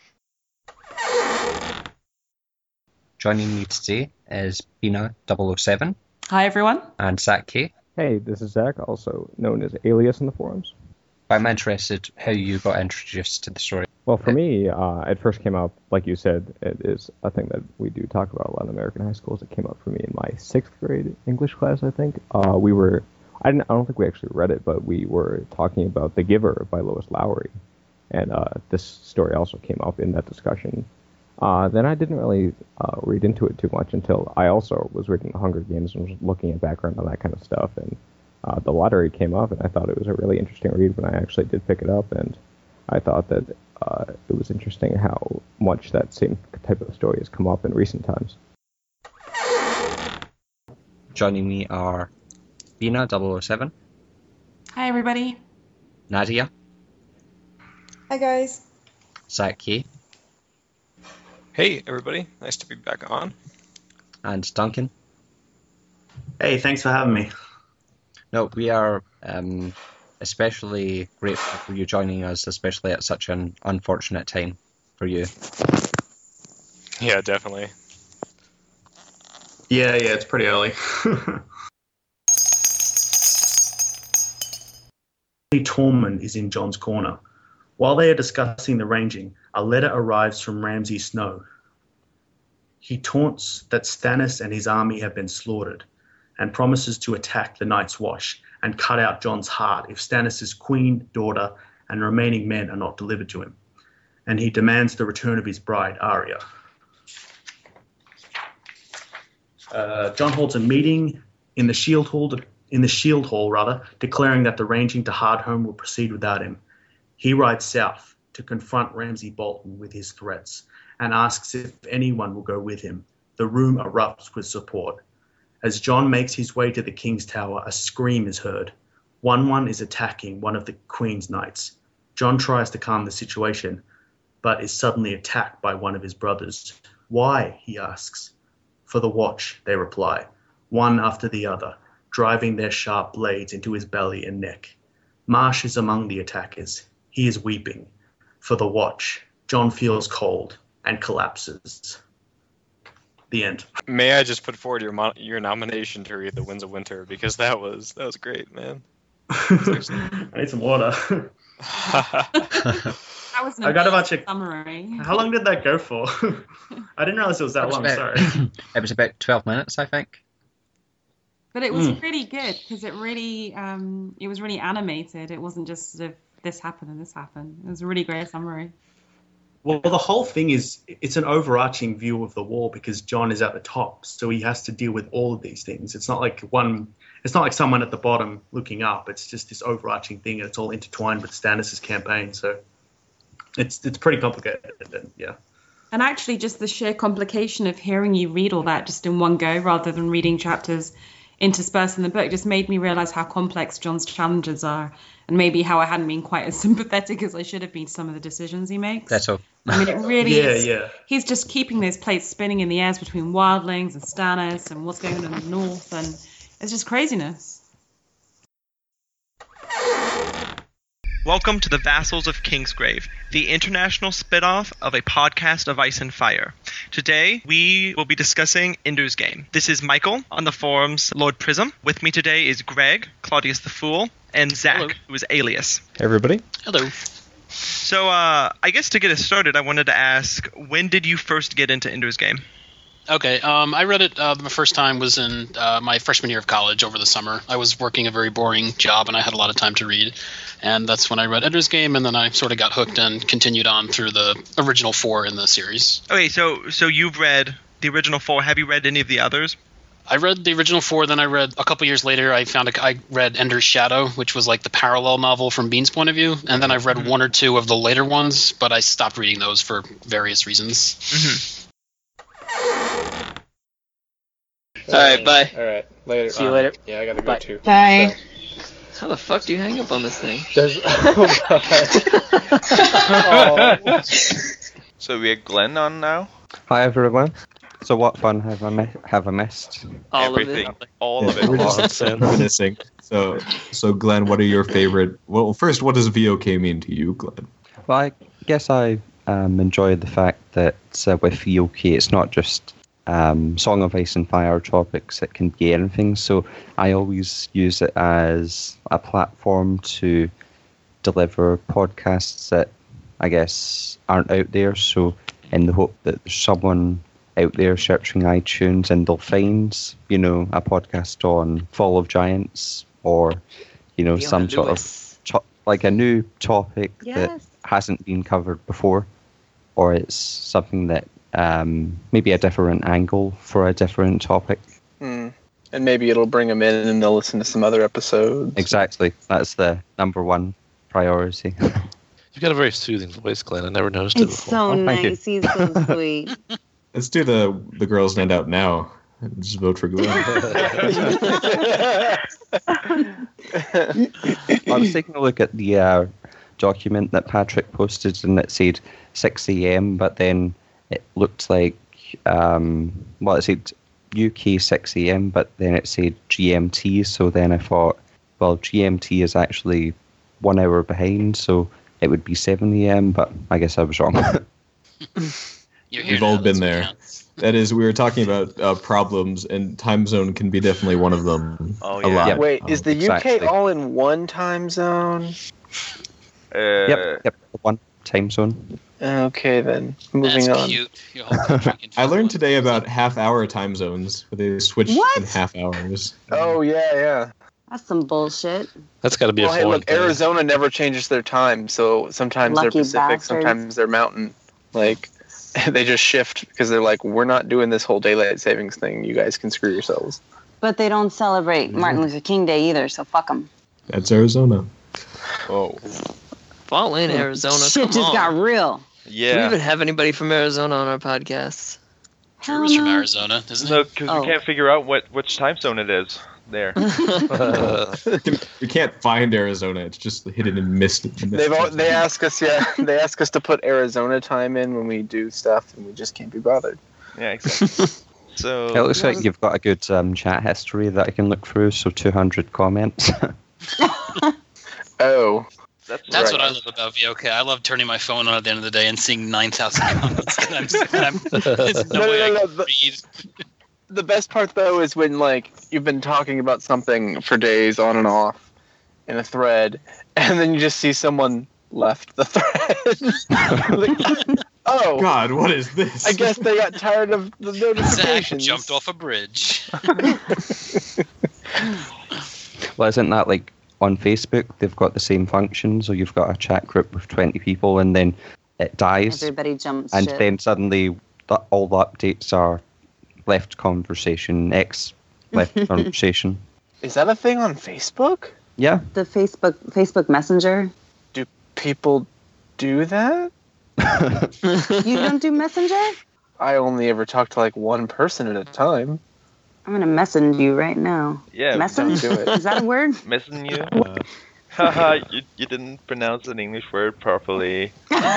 Joining me today is Pina double oh seven. Hi, everyone. And Zach K. Hey, this is Zach, also known as Alias in the forums. I'm interested how you got introduced to the story. Well, for me, uh, it first came up, like you said, it is a thing that we do talk about a lot in American high schools. It came up for me in my sixth grade English class, I think. Uh, we were, I, didn't, I don't think we actually read it, but we were talking about The Giver by Lois Lowry. And uh, this story also came up in that discussion. Uh, then I didn't really uh, read into it too much until I also was reading The Hunger Games and was looking at background on that kind of stuff. And uh, The Lottery came up, and I thought it was a really interesting read when I actually did pick it up. And I thought that uh, it was interesting how much that same type of story has come up in recent times. Joining me are Bina double oh seven. Hi, everybody. Nadia. Hi, guys. Zach K. Hey, everybody. Nice to be back on. And Duncan. Hey, thanks for having me. No, we are um, especially grateful for you joining us, especially at such an unfortunate time for you. Yeah, definitely. Yeah, yeah, it's pretty early. Tormund is in Jon's corner. While they are discussing the ranging, a letter arrives from Ramsay Snow. He taunts that Stannis and his army have been slaughtered, and promises to attack the Night's Watch and cut out Jon's heart if Stannis' queen, daughter, and remaining men are not delivered to him. And he demands the return of his bride, Arya. Uh, Jon holds a meeting in the Shield Hall, in the Shield Hall, rather, declaring that the ranging to Hardhome will proceed without him. He rides south to confront Ramsay Bolton with his threats and asks if anyone will go with him. The room erupts with support. As Jon makes his way to the King's Tower, a scream is heard. One-One is attacking one of the Queen's knights. Jon tries to calm the situation, but is suddenly attacked by one of his brothers. Why? He asks. For the Watch, they reply, one after the other, driving their sharp blades into his belly and neck. Marsh is among the attackers. He is weeping. For the Watch, Jon feels cold and collapses. The end. May I just put forward your mo- your nomination to read The Winds of Winter, because that was that was great, man. I need some water. That was an I got about your summary. How long did that go for? I didn't realize it was that It was long. about- Sorry. It was about twelve minutes, I think. But it was Mm. really good because it really, um, it was really animated. It wasn't just sort of this happened and this happened. It was a really great summary. Well, the whole thing is, it's an overarching view of the war because Jon is at the top, so he has to deal with all of these things. It's not like one, it's not like someone at the bottom looking up. It's just this overarching thing, and it's all intertwined with Stannis' campaign. So it's it's pretty complicated. And, yeah. And actually, just the sheer complication of hearing you read all that just in one go rather than reading chapters interspersed in the book just made me realize how complex Jon's challenges are, and maybe how I hadn't been quite as sympathetic as I should have been to some of the decisions he makes. That's all. I mean, it really Yeah, is. yeah. He's just keeping those plates spinning in the airs between wildlings and Stannis and what's going on in the north, and it's just craziness. Welcome to the Vassals of Kingsgrave, the international spin-off of a podcast of Ice and Fire. Today, we will be discussing Ender's Game. This is Michael on the forums, Lord Prism. With me today is Greg, Claudius the Fool, and Zach, Hello. Who is Alias. Hey, everybody. Hello. So, uh, I guess to get us started, I wanted to ask, when did you first get into Ender's Game? Okay, um, I read it. Uh, my first time was in uh, my freshman year of college over the summer. I was working a very boring job, and I had a lot of time to read. And that's when I read Ender's Game, and then I sort of got hooked and continued on through the original four in the series. Okay, so so you've read the original four. Have you read any of the others? I read the original four, then I read a couple years later. I found a, I read Ender's Shadow, which was like the parallel novel from Bean's point of view, and then I've read mm-hmm. one or two of the later ones, but I stopped reading those for various reasons. Mm-hmm. All right, bye. All right, later. See you Um, later. Yeah, I gotta go Bye. too. Bye. So- How the fuck do you hang up on this thing? There's, oh god. So we have Glenn on now. Hi everyone. So what fun have I mi- have I missed? All Everything, of it. all Yeah, of it. we're just reminiscing. So, so Glenn, what are your favorite? Well, first, what does V O K mean to you, Glenn? Well, I guess I um, enjoy the fact that uh, with V O K it's not just um, Song of Ice and Fire topics, it can be anything. So I always use it as a platform to deliver podcasts that I guess aren't out there. So in the hope that there's someone out there searching iTunes and they'll find, you know, a podcast on Fall of Giants or, you know, Fiona some sort Lewis. of to- like a new topic Yes. that hasn't been covered before, or it's something that um, maybe a different angle for a different topic. Hmm. And maybe it'll bring them in and they'll listen to some other episodes. Exactly. That's the number one priority. You've got a very soothing voice, Glenn. I never noticed it It's before. so Oh, thank you. nice. He's so sweet. Let's do the the girls' night out now. Just vote for Glenn. I was taking a look at the uh, document that Patrick posted, and it said six a.m., but then it looked like, um, well, it said U K six a.m., but then it said G M T, so then I thought, well, G M T is actually one hour behind, so it would be seven a.m., but I guess I was wrong. You're here We've now, all that's been what there. counts. That is, we were talking about uh, problems, and time zone can be definitely one of them. Oh, a yeah. lot. Wait, is the U K Exactly. all in one time zone? Uh, Yep, yep, one time zone. Okay, then. Moving That's on. cute. Your whole country can I fit learned one. today about half-hour time zones, where they switch What? in half hours. Oh, yeah, yeah. That's some bullshit. That's got to be Well, a hey, foreign look, thing. Arizona never changes their time, so sometimes Lucky they're Pacific, bastards. sometimes they're Mountain. Like, they just shift because they're like, we're not doing this whole daylight savings thing. You guys can screw yourselves. But they don't celebrate Martin Luther King Day either, so fuck them. That's Arizona. Oh. Fall in Arizona. Shit Come just on. got real. Do we yeah. even have anybody from Arizona on our podcast? Drew is from Hell no. Arizona, isn't No, it? because Oh. we can't figure out what which time zone it is there. Uh, We can't find Arizona. It's just hidden in mist. in mist. They've all, they ask us, yeah, they ask us to put Arizona time in when we do stuff, and we just can't be bothered. Yeah, exactly. So It looks like you've got a good um, chat history that I can look through, so two hundred comments. Oh. that's, That's Right. what I love about V O K. I love turning my phone on at the end of the day and seeing nine thousand comments. And I'm just, and I'm, there's no, No, way no, I no, can the- read. The best part, though, is when, like, you've been talking about something for days on and off in a thread, and then you just see someone left the thread. Like, oh, God, what is this? I guess they got tired of the Zach notifications. jumped off a bridge. Well, isn't that like on Facebook? They've got the same function, so you've got a chat group with twenty people, and then it dies, Everybody jumps and ship. then suddenly the, all the updates are left conversation, X left conversation. Is that a thing on Facebook? Yeah. The Facebook Facebook Messenger. Do people do that? You don't do Messenger? I only ever talk to like one person at a time. I'm gonna message you right now. Yeah, Message? don't do it. Is that a word? missing you. Haha, you, you didn't pronounce an English word properly.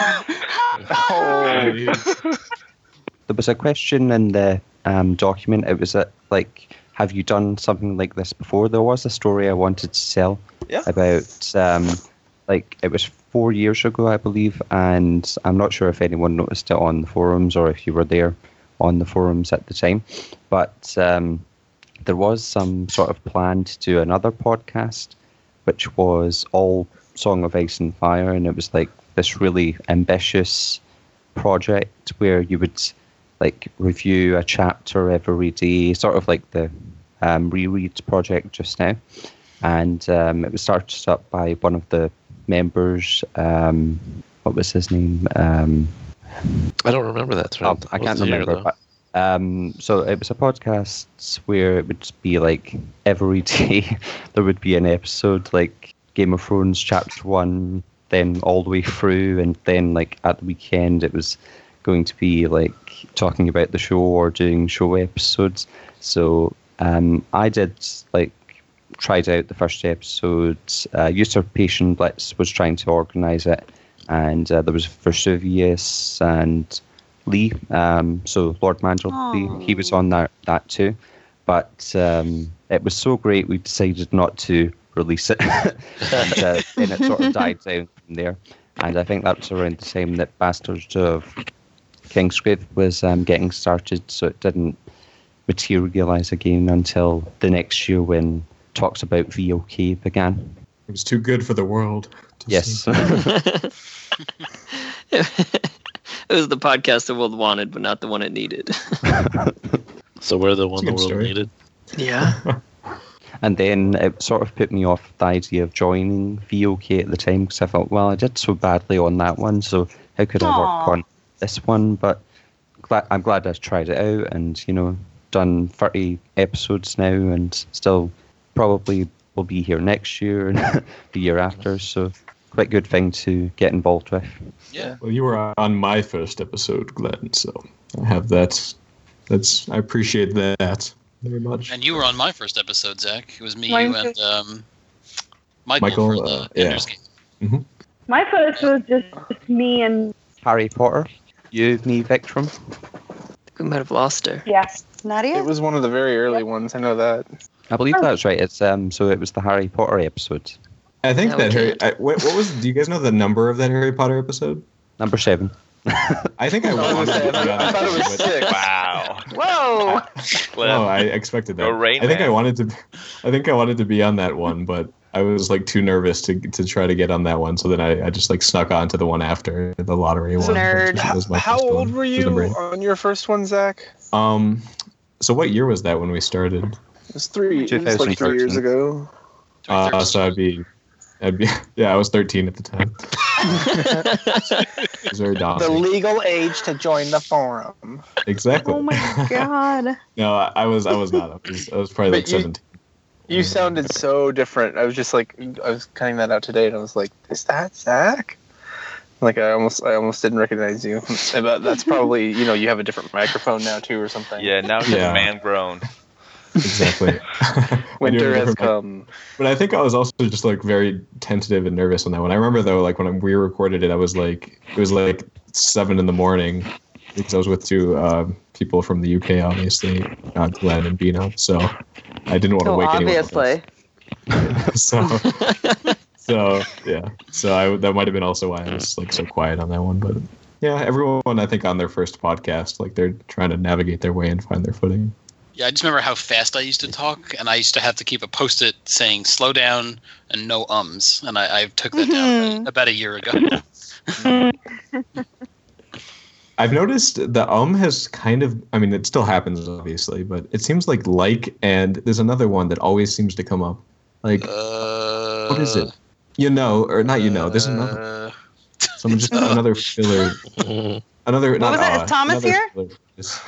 Oh. There was a question in the um, document. It was at, like, have you done something like this before? There was a story I wanted to tell Yeah. about, um, like, it was four years ago, I believe, and I'm not sure if anyone noticed it on the forums or if you were there on the forums at the time, but um, there was some sort of plan to do another podcast, which was all Song of Ice and Fire, and it was like this really ambitious project where you would like review a chapter every day, sort of like the um, reread project just now. And um, it was started up by one of the members. Um, what was his name? Um, I don't remember that thread. Oh, I What can't was the year, remember. though? But, um, so it was a podcast where it would be like every day there would be an episode, like Game of Thrones chapter one, then all the way through, and then like at the weekend it was going to be like talking about the show or doing show episodes. So um, I did like tried out the first episode. Uh, Usurpation Blitz was trying to organise it, and uh, there was Vesuvius and Lee. Um, so Lord Mandel Lee, he was on that that too. But um, it was so great, we decided not to release it, and uh, then it sort of died down from there. And I think that was around the time that Bastards of Kingsgrave was um, getting started, so it didn't materialise again until the next year when talks about V O K began. It was too good for the world. to Yes. see. It was the podcast the world wanted, but not the one it needed. So we're the one It's a the good world story. needed. Yeah. And then it sort of put me off the idea of joining V O K at the time, because I thought, well, I did so badly on that one, so how could I Aw. work on this one? But glad, I'm glad I tried it out, and, you know, done thirty episodes now, and still probably will be here next year and the year after, so quite good thing to get involved with. Yeah. Well, you were on my first episode, Glenn, so I have that. That's I appreciate that very much. And you were on my first episode, Zach. It was me, Mine you, and too. um, Michael, Michael, for the uh, yeah. Ender's Game. My first was just me and Harry Potter, you, me, Victrum. We might have lost her. yeah. Nadia? It was one of the very early ones. I know that. I believe that's right. It's um, so it was the Harry Potter episode, I think No, that we Harry. can't. I, what, what was? Do you guys know the number of that Harry Potter episode? number seven. I think I I was wanted gonna say, to be on I thought it was but- six. Wow. Whoa! Glenn. No, I expected that. Go Rain I think Man. I wanted to. I think I wanted to be on that one, but I was like too nervous to to try to get on that one. So then I, I just like snuck on to the one after the lottery one. Nerd. which How, was my how first old one. were It was you number eight. on your first one, Zach? Um, so what year was that when we started? It was three. It was like three years twenty thirteen. ago. Uh, so I'd be, I'd be, yeah, I was thirteen at the time. It was very The daunting. legal age to join the forum. Exactly. Oh my god. No, I, I was, I was not. I was, I was probably like But you- seventeen. You sounded so different. I was just like, I was cutting that out today, and I was like, "Is that Zach?" Like I almost, I almost didn't recognize you. But that's probably, you know, you have a different microphone now too, or something. Yeah, now he's Yeah. man grown. Exactly. I do Winter have a has different mic- come. But I think I was also just like very tentative and nervous on that one. I remember though, like when we recorded it, I was like, it was like seven in the morning because I was with two uh, people from the U K, obviously, uh, Glenn and Bino. So I didn't want to Oh, wake anyone up. obviously. so, so yeah. So I that might have been also why I was like so quiet on that one. But yeah, everyone I think on their first podcast, like they're trying to navigate their way and find their footing. Yeah, I just remember how fast I used to talk, and I used to have to keep a post-it saying "slow down" and no ums, and I, I took that down about a year ago. I've noticed the um has kind of, I mean, it still happens obviously, but it seems like like, and there's another one that always seems to come up. Like, Uh, what is it? You know, or not you know, there's another, uh, some just another filler, another, not was it? uh, Is Thomas another here? filler. Just-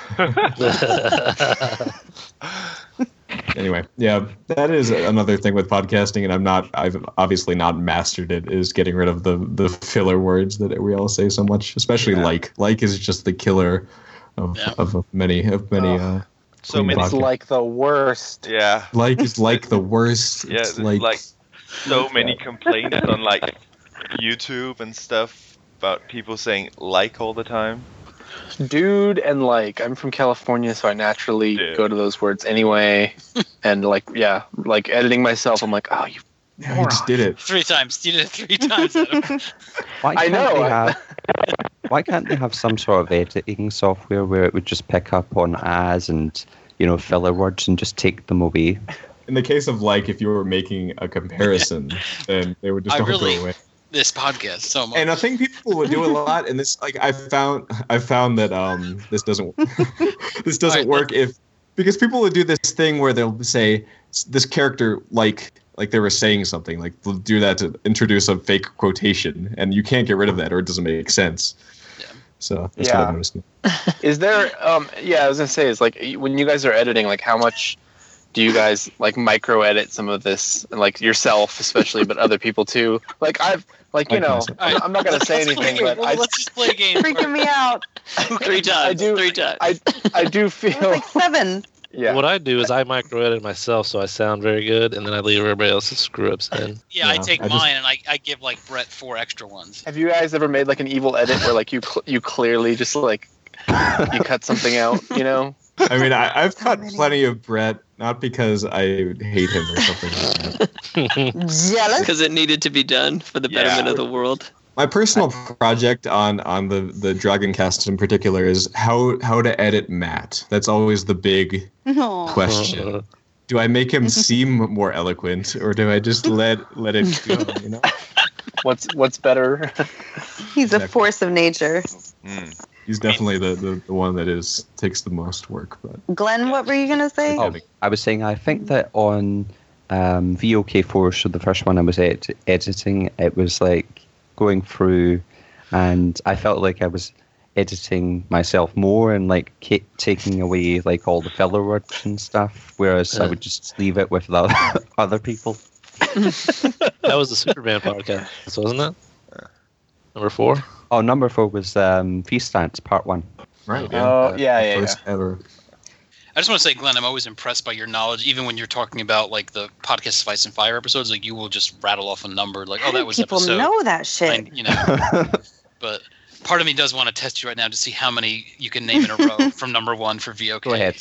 Anyway, yeah, that is another thing with podcasting, and I'm not, I've obviously not mastered it, is getting rid of the, the filler words that we all say so much, especially like. Like is just the killer of, Yeah. of, of many, of many, uh, So clean many. It's podcasts. like the worst. Yeah. Like is like the worst. Yeah, It's there's like, like, so many complaints on like YouTube and stuff about people saying like all the time. Dude and like. I'm from California, so I naturally Dude. go to those words anyway. And like, yeah, like editing myself, I'm like, oh, you. yeah, you just did it. three times. You did it three times. Adam. Why I can't know, They I- have, why can't they have some sort of editing software where it would just pick up on as and, you know, filler words and just take them away? In the case of like, if you were making a comparison, then they would just I all really- go away. this podcast so much. And I think people would do a lot, and this like I found I found that um this doesn't this doesn't Right, work if because people would do this thing where they'll say this character like like they were saying something like they'll do that to introduce a fake quotation, and you can't get rid of that or it doesn't make sense. Yeah. So that's Yeah. what I've noticed. Is there? Um, yeah, I was gonna say is like when you guys are editing, like how much do you guys like micro edit some of this, like yourself especially, but other people too? Like I've like you know I'm, I'm not gonna say anything, but well, I let's just play a game. Freaking me out. Three times. I do. Three times. I I do feel Like seven. yeah. What I do is I micro edit myself so I sound very good, and then I leave everybody else's screw ups in. Yeah, I Yeah, take I mine just- and I, I give like Brett four extra ones. Have you guys ever made like an evil edit where like you cl- you clearly just like you cut something out, you know? I mean, I, I've cut plenty of Brett, not because I hate him or something like that. Jealous? Because it needed to be done for the Yeah. betterment of the world. My personal project on, on the, the Dragon Cast in particular is how how to edit Matt. That's always the big Aw. question. Do I make him seem more eloquent, or do I just let let it go? You know, What's what's better? He's a force of nature. Mm. he's definitely the, the, the one that is takes the most work. But Glenn, what were you gonna say? Oh, I was saying I think that on um, V O K four, so the first one I was ed- editing, it was like going through, and I felt like I was editing myself more and like ca- taking away like all the filler words and stuff, whereas I would just leave it with the other people. That was the Superman podcast, wasn't it? Number four? Oh, number four was um, V-Stance, part one. right, Oh yeah, yeah, yeah. first ever. I just want to say, Glenn, I'm always impressed by your knowledge. Even when you're talking about like the podcast of Ice and Fire episodes, like you will just rattle off a number, like, How "Oh, do that was people episode." know that shit? I- you know, but part of me does want to test you right now to see how many you can name in a row from number one for V O K. Go ahead.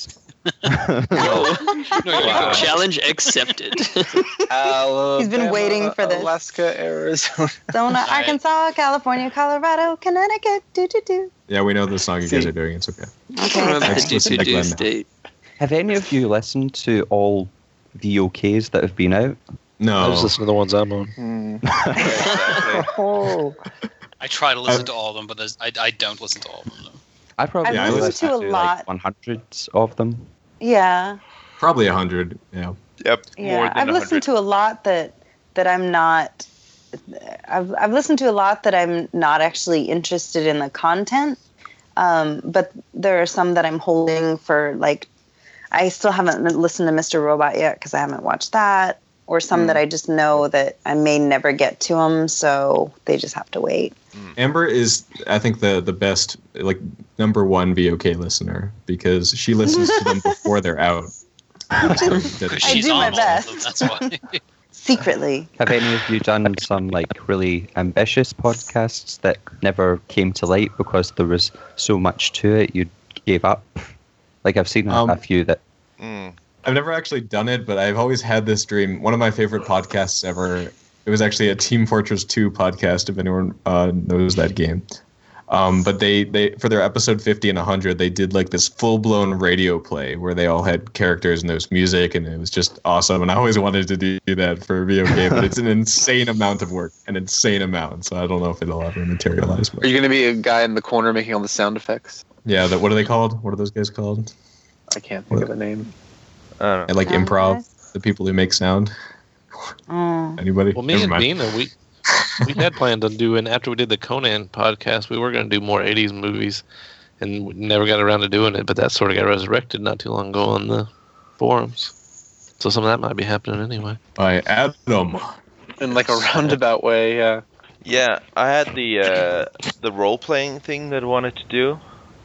No, here you go. Challenge accepted. He's been waiting for this. Alaska, Arizona. Arizona, right. Arkansas, California, Colorado, Connecticut. Do do do. Yeah, we know the song you guys are doing. It's okay. Okay. Let's listen to Glenn now. State. Have any of you listened to all V O Ks that have been out? I No, just listen to the ones I'm on. Hmm. Oh. I try to listen to all of them, but there's- I, I don't listen to all of them. No. I probably I've listened listened to a to lot. like one hundred of them. Yeah. probably a hundred. Yeah. Yep. Yeah, more than I've listened to a lot that that I'm not. I've I've listened to a lot that I'm not actually interested in the content, um, but there are some that I'm holding for. Like, I still haven't listened to Mister Robot yet because I haven't watched that, or some Mm. that I just know that I may never get to them, so they just have to wait. Amber is, I think, the the best, like, number one V O K listener because she listens to them before they're out. Because she's do my on all best. of them. That's why. Secretly. Have any of you done some like really ambitious podcasts that never came to light because there was so much to it you gave up? Like I've seen a, Um, a few that. Mm. I've never actually done it, but I've always had this dream. One of my favorite podcasts ever. It was actually a Team Fortress two podcast, if anyone uh, knows that game. Um, but they, they for their episode fifty and one hundred, they did like this full-blown radio play where they all had characters and there was music and it was just awesome. And I always wanted to do that for V O K, but it's an insane amount of work, an insane amount. So I don't know if it'll ever materialize. But Are you going to be a guy in the corner making all the sound effects? yeah, that, what are they called? What are those guys called? I can't think of the name. I don't know. And like Sound improv, guys? the people who make sound. Oh. Anybody? Well, me Never and mind. Dina, we we had planned on doing after we did the Conan podcast. We were going to do more eighties movies, and we never got around to doing it. But that sort of got resurrected not too long ago on the forums. So some of that might be happening anyway. By Adam. In like a roundabout way, yeah. Yeah, I had the uh, the role playing thing that I wanted to do,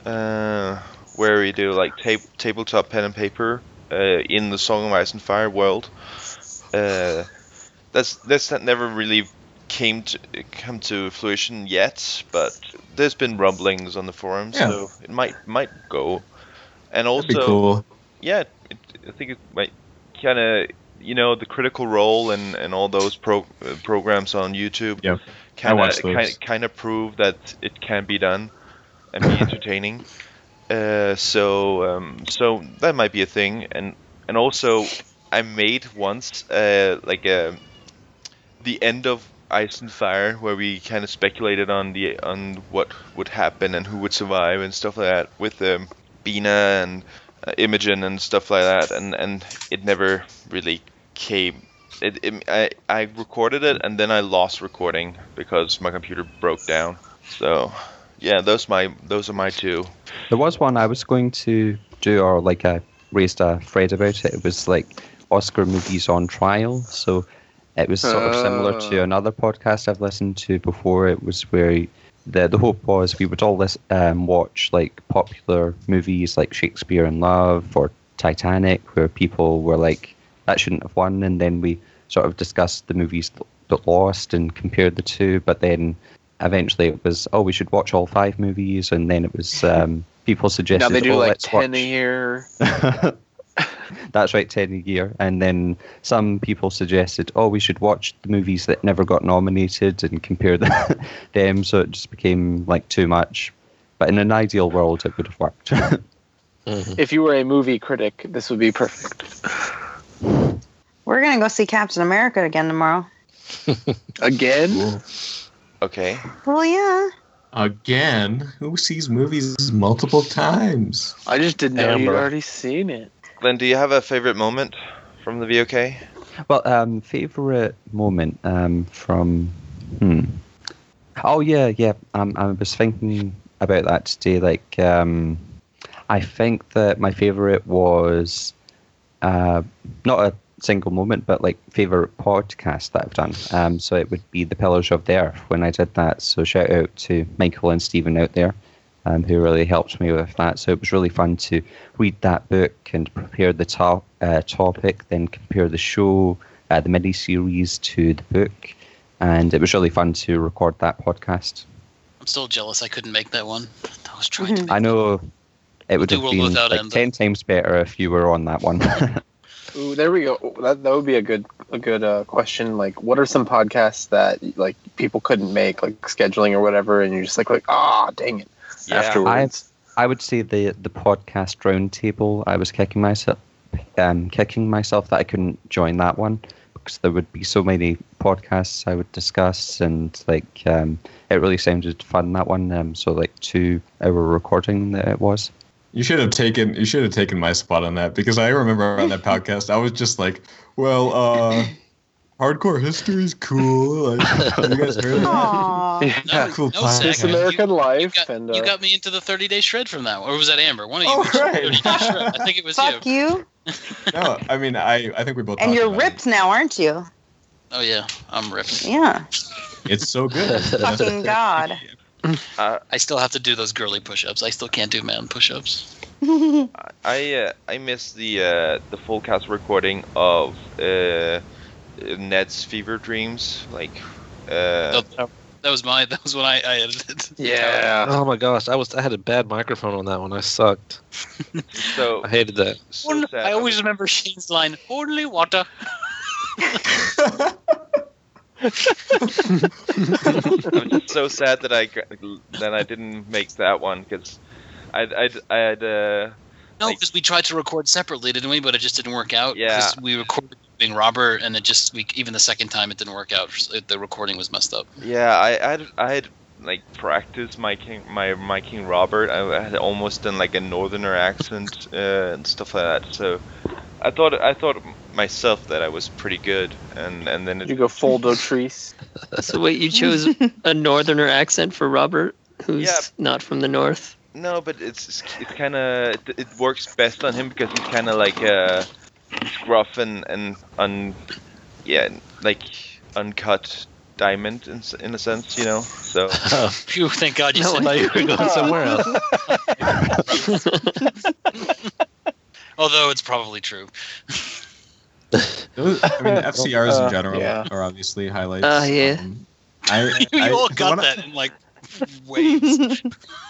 uh, where we do like tab- tabletop pen and paper uh, in the Song of Ice and Fire world. Uh, that's that's that never really came to come to fruition yet, but there's been rumblings on the forums, Yeah. so it might might go. And also, That'd be cool. yeah, it, I think it might kind of, you know, the Critical Role and, and all those pro, uh, programs on YouTube. Yep. I Kind watched of those. kind kind of prove that it can be done and be entertaining. Uh, so um, so that might be a thing, and and also I made once uh, like a the end of Ice and Fire, where we kind of speculated on the on what would happen and who would survive and stuff like that with um, Bina and uh, Imogen and stuff like that, and, and it never really came. It, it I I recorded it and then I lost recording because my computer broke down. So yeah, those my those are my two. There was one I was going to do, or like I raised a thread about it. It was like Oscar movies on trial. So it was sort of similar to another podcast I've listened to before. It was where the the hope was we would all listen, um, watch like popular movies like Shakespeare in Love or Titanic, where people were like, that shouldn't have won, and then we sort of discussed the movies that lost and compared the two. But then eventually it was, oh, we should watch all five movies, and then it was um, people suggested, now they do oh, like let's ten watch... a year. That's right, ten a year. And then some people suggested, oh, we should watch the movies that never got nominated and compare the, them, so it just became like too much. But in an ideal world, it would have worked. Mm-hmm. If you were a movie critic, this would be perfect. We're going to go see Captain America again tomorrow. Again? Okay. Well, yeah. Again? Who sees movies multiple times? I just didn't know Amber. you'd already seen it. Glenn, do you have a favorite moment from the V O K? Well, um, favorite moment um, from, hmm. Oh, yeah, yeah. Um, I was thinking about that today. Like, um, I think that my favorite was uh, not a single moment, but like favorite podcast that I've done. Um, so it would be The Pillars of the Earth when I did that. So shout out to Michael and Stephen out there, um, who really helped me with that. So it was really fun to read that book and prepare the to- uh, topic, then compare the show, uh, the mini-series to the book. And it was really fun to record that podcast. I'm still jealous I couldn't make that one. I was trying to make I know it would Do have World been Without like End, ten times better if you were on that one. Ooh, there we go. That that would be a good a good uh, question. Like, what are some podcasts that like people couldn't make, like scheduling or whatever, and you're just like, like, ah, dang it. Yeah. Afterwards, I, I would say the the podcast roundtable. I was kicking myself, um, kicking myself that I couldn't join that one because there would be so many podcasts I would discuss, and like um, it really sounded fun, that one. Um, so like two hour recording that it was. You should have taken you should have taken my spot on that, because I remember on that podcast I was just like, well, uh, hardcore history is cool. Like, you guys heard of that? yeah, cool no, time. Zach, This American Life, you got, and uh, you got me into the thirty day shred from that one. Or was that Amber? One of you. Oh, mentioned right. thirty day shred. I think it was Fuck you. you. No, I mean I I think we both. And talked you're about it. ripped now, aren't you? Oh, yeah. I'm ripped. Yeah. It's so good. Fucking God. Uh, I still have to do those girly push ups. I still can't do man push ups. I uh, I missed the uh, the full cast recording of uh, Ned's Fever Dreams. Like, uh, that, that was my. That was when I, I edited. yeah. Oh my gosh, I was I had a bad microphone on that one. I sucked. so I hated that. so Only- sad. I always remember Shane's line. Only water. I'm just so sad that I gra- that I didn't make that one, because I'd I'd I'd uh No, like- because we tried to record separately, didn't we? But it just didn't work out. Yeah. 'Cause we recorded being Robert, and it just we even the second time it didn't work out. The recording was messed up. yeah I I'd I had like practiced my King my my King Robert. I had almost done like a northerner accent uh, and stuff like that. So I thought I thought myself that I was pretty good, and and then it, You go full Dotrice. So wait, you chose a northerner accent for Robert, who's Yeah. not from the north? No, but it's it's, it's kind of it, it works best on him because he's kind of like uh, he's gruff and and un yeah like uncut diamond in s- in a sense, you know. So Phew! Thank God you No, said I that. We're going somewhere else. Although it's probably true. Those- I mean, F C Rs Uh, in general yeah. are obviously highlights. Uh, yeah. Um, I, you I- all the got one I- that in like ways.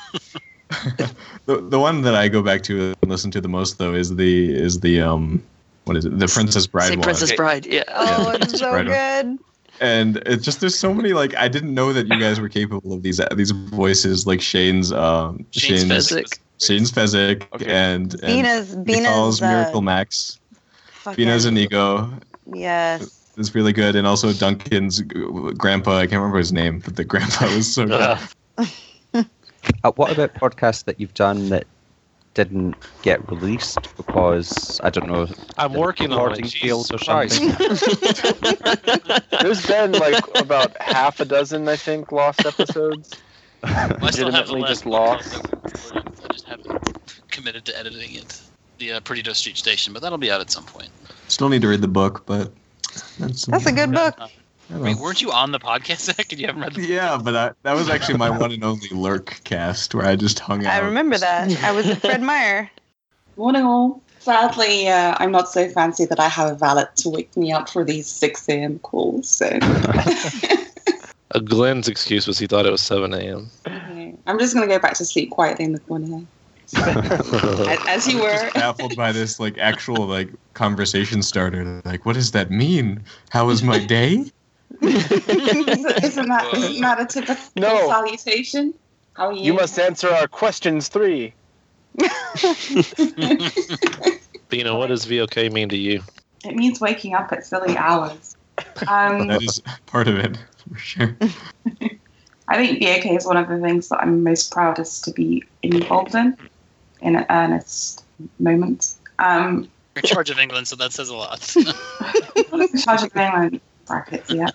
the the one that I go back to and listen to the most though is the is the um what is it the Princess Bride Say one. Princess Bride, yeah. Oh, Yeah, it's so right on. good. And it's just there's so many like I didn't know that you guys were capable of these these voices, like Shane's um Shane's Shane's Fezzik. Shane's Fezzik Okay. and and Bina's, Bina's, Nicole's uh, Miracle Max, fucking- Bina's Inigo. Yes. is really good, and also Duncan's grandpa. I can't remember his name, but the grandpa was so good. Uh, what about podcasts that you've done that didn't get released because, I don't know, I'm the working on recording it. failed or Jesus something? There's been like about half a dozen, I think, lost episodes. I still have the Legitimately last just one lost. that we recorded. I just haven't committed to editing it. The uh, Perdido Street Station, but that'll be out at some point. Still need to read the book, but that's, That's a good book. Uh, wait, weren't you on the podcast, Zach? And you haven't read the book? Yeah, but I, that was actually my one and only Lurk cast where I just hung out. I remember that. I was with Fred Meyer. Morning all. Sadly, uh, I'm not so fancy that I have a valet to wake me up for these six a.m. calls. So Uh, Glenn's excuse was he thought it was seven a.m. I'm just going to go back to sleep quietly in the corner. as, as you were. Just baffled by this like actual like conversation starter. Like, what does that mean? How was my day? isn't, isn't that isn't that a typical No. salutation? How are you? You must answer our questions three. Bina, what does V O K mean to you? It means waking up at silly hours. Um, That is part of it for sure. I think V O K is one of the things that I'm most proudest to be involved in, in an earnest moment. Um, You're in charge of England, so that says a lot. in charge of England brackets, yeah.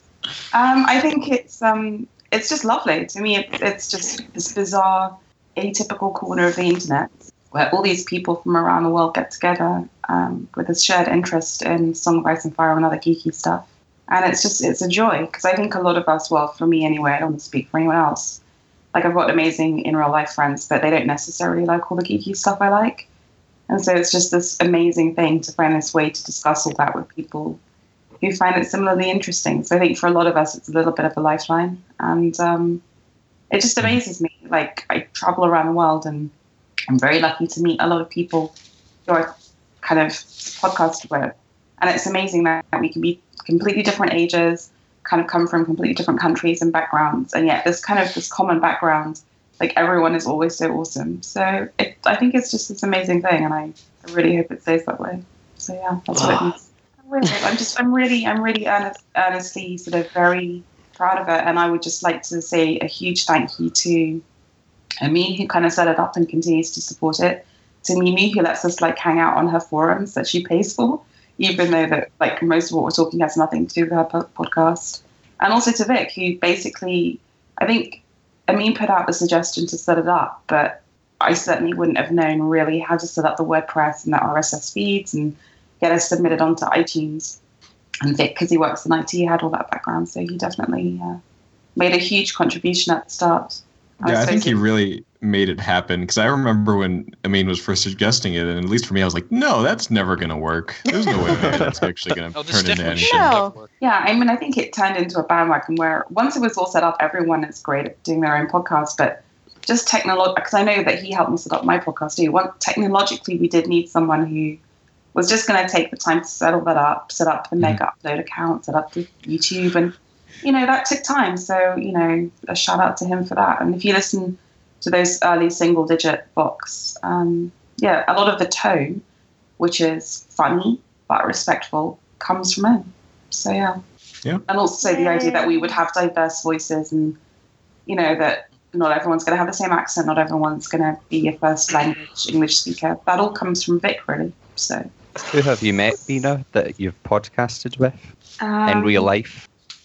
Um, I think it's um, it's just lovely to me. It's it's just this bizarre, atypical corner of the internet where all these people from around the world get together um, with this shared interest in Song of Ice and Fire and other geeky stuff. And it's just, it's a joy, because I think a lot of us, well, for me anyway, I don't want to speak for anyone else, like I've got amazing in real life friends, but they don't necessarily like all the geeky stuff I like. And so it's just this amazing thing to find this way to discuss all that with people who find it similarly interesting. So I think for a lot of us, it's a little bit of a lifeline. And um, it just amazes me. Like, I travel around the world and I'm very lucky to meet a lot of people who I kind of podcast with. And it's amazing that we can be completely different ages, kind of come from completely different countries and backgrounds, and yet this kind of this common background, like everyone is always so awesome. So it, I think it's just this amazing thing, and I, I really hope it stays that way. So yeah, that's what it means. I'm, really, I'm just, I'm really, I'm really earnest, earnestly sort of very proud of it, and I would just like to say a huge thank you to Amin, who kind of set it up and continues to support it, to Mimi, who lets us like hang out on her forums that she pays for, even though that like most of what we're talking has nothing to do with her po- podcast. And also to Vic, who basically, I think Amin put out the suggestion to set it up, but I certainly wouldn't have known really how to set up the WordPress and the R S S feeds and get us submitted onto iTunes. And Vic, because he works in I T, had all that background, so he definitely uh, made a huge contribution at the start. I Yeah, I was think so he really made it happen because I remember when Amin was first suggesting it, and at least for me, I was like, "No, that's never gonna work. There's no way that's actually gonna Oh, this turn into definitely anything." No. Yeah, I mean, I think it turned into a bandwagon where once it was all set up, everyone is great at doing their own podcast, but just technology, because I know that he helped me set up my podcast too. One, technologically, we did need someone who was just going to take the time to settle that up, set up the mega upload account, set up the YouTube, and, you know, that took time. So, you know, a shout out to him for that. And if you listen to those early single digit books, um, yeah, a lot of the tone, which is funny but respectful, comes from him. So, yeah. Yeah. And also the idea that we would have diverse voices and, you know, that not everyone's going to have the same accent, not everyone's going to be a first language English speaker. That all comes from Vic, really. So, Who have you met, Bina, that you've podcasted with in Um, real life?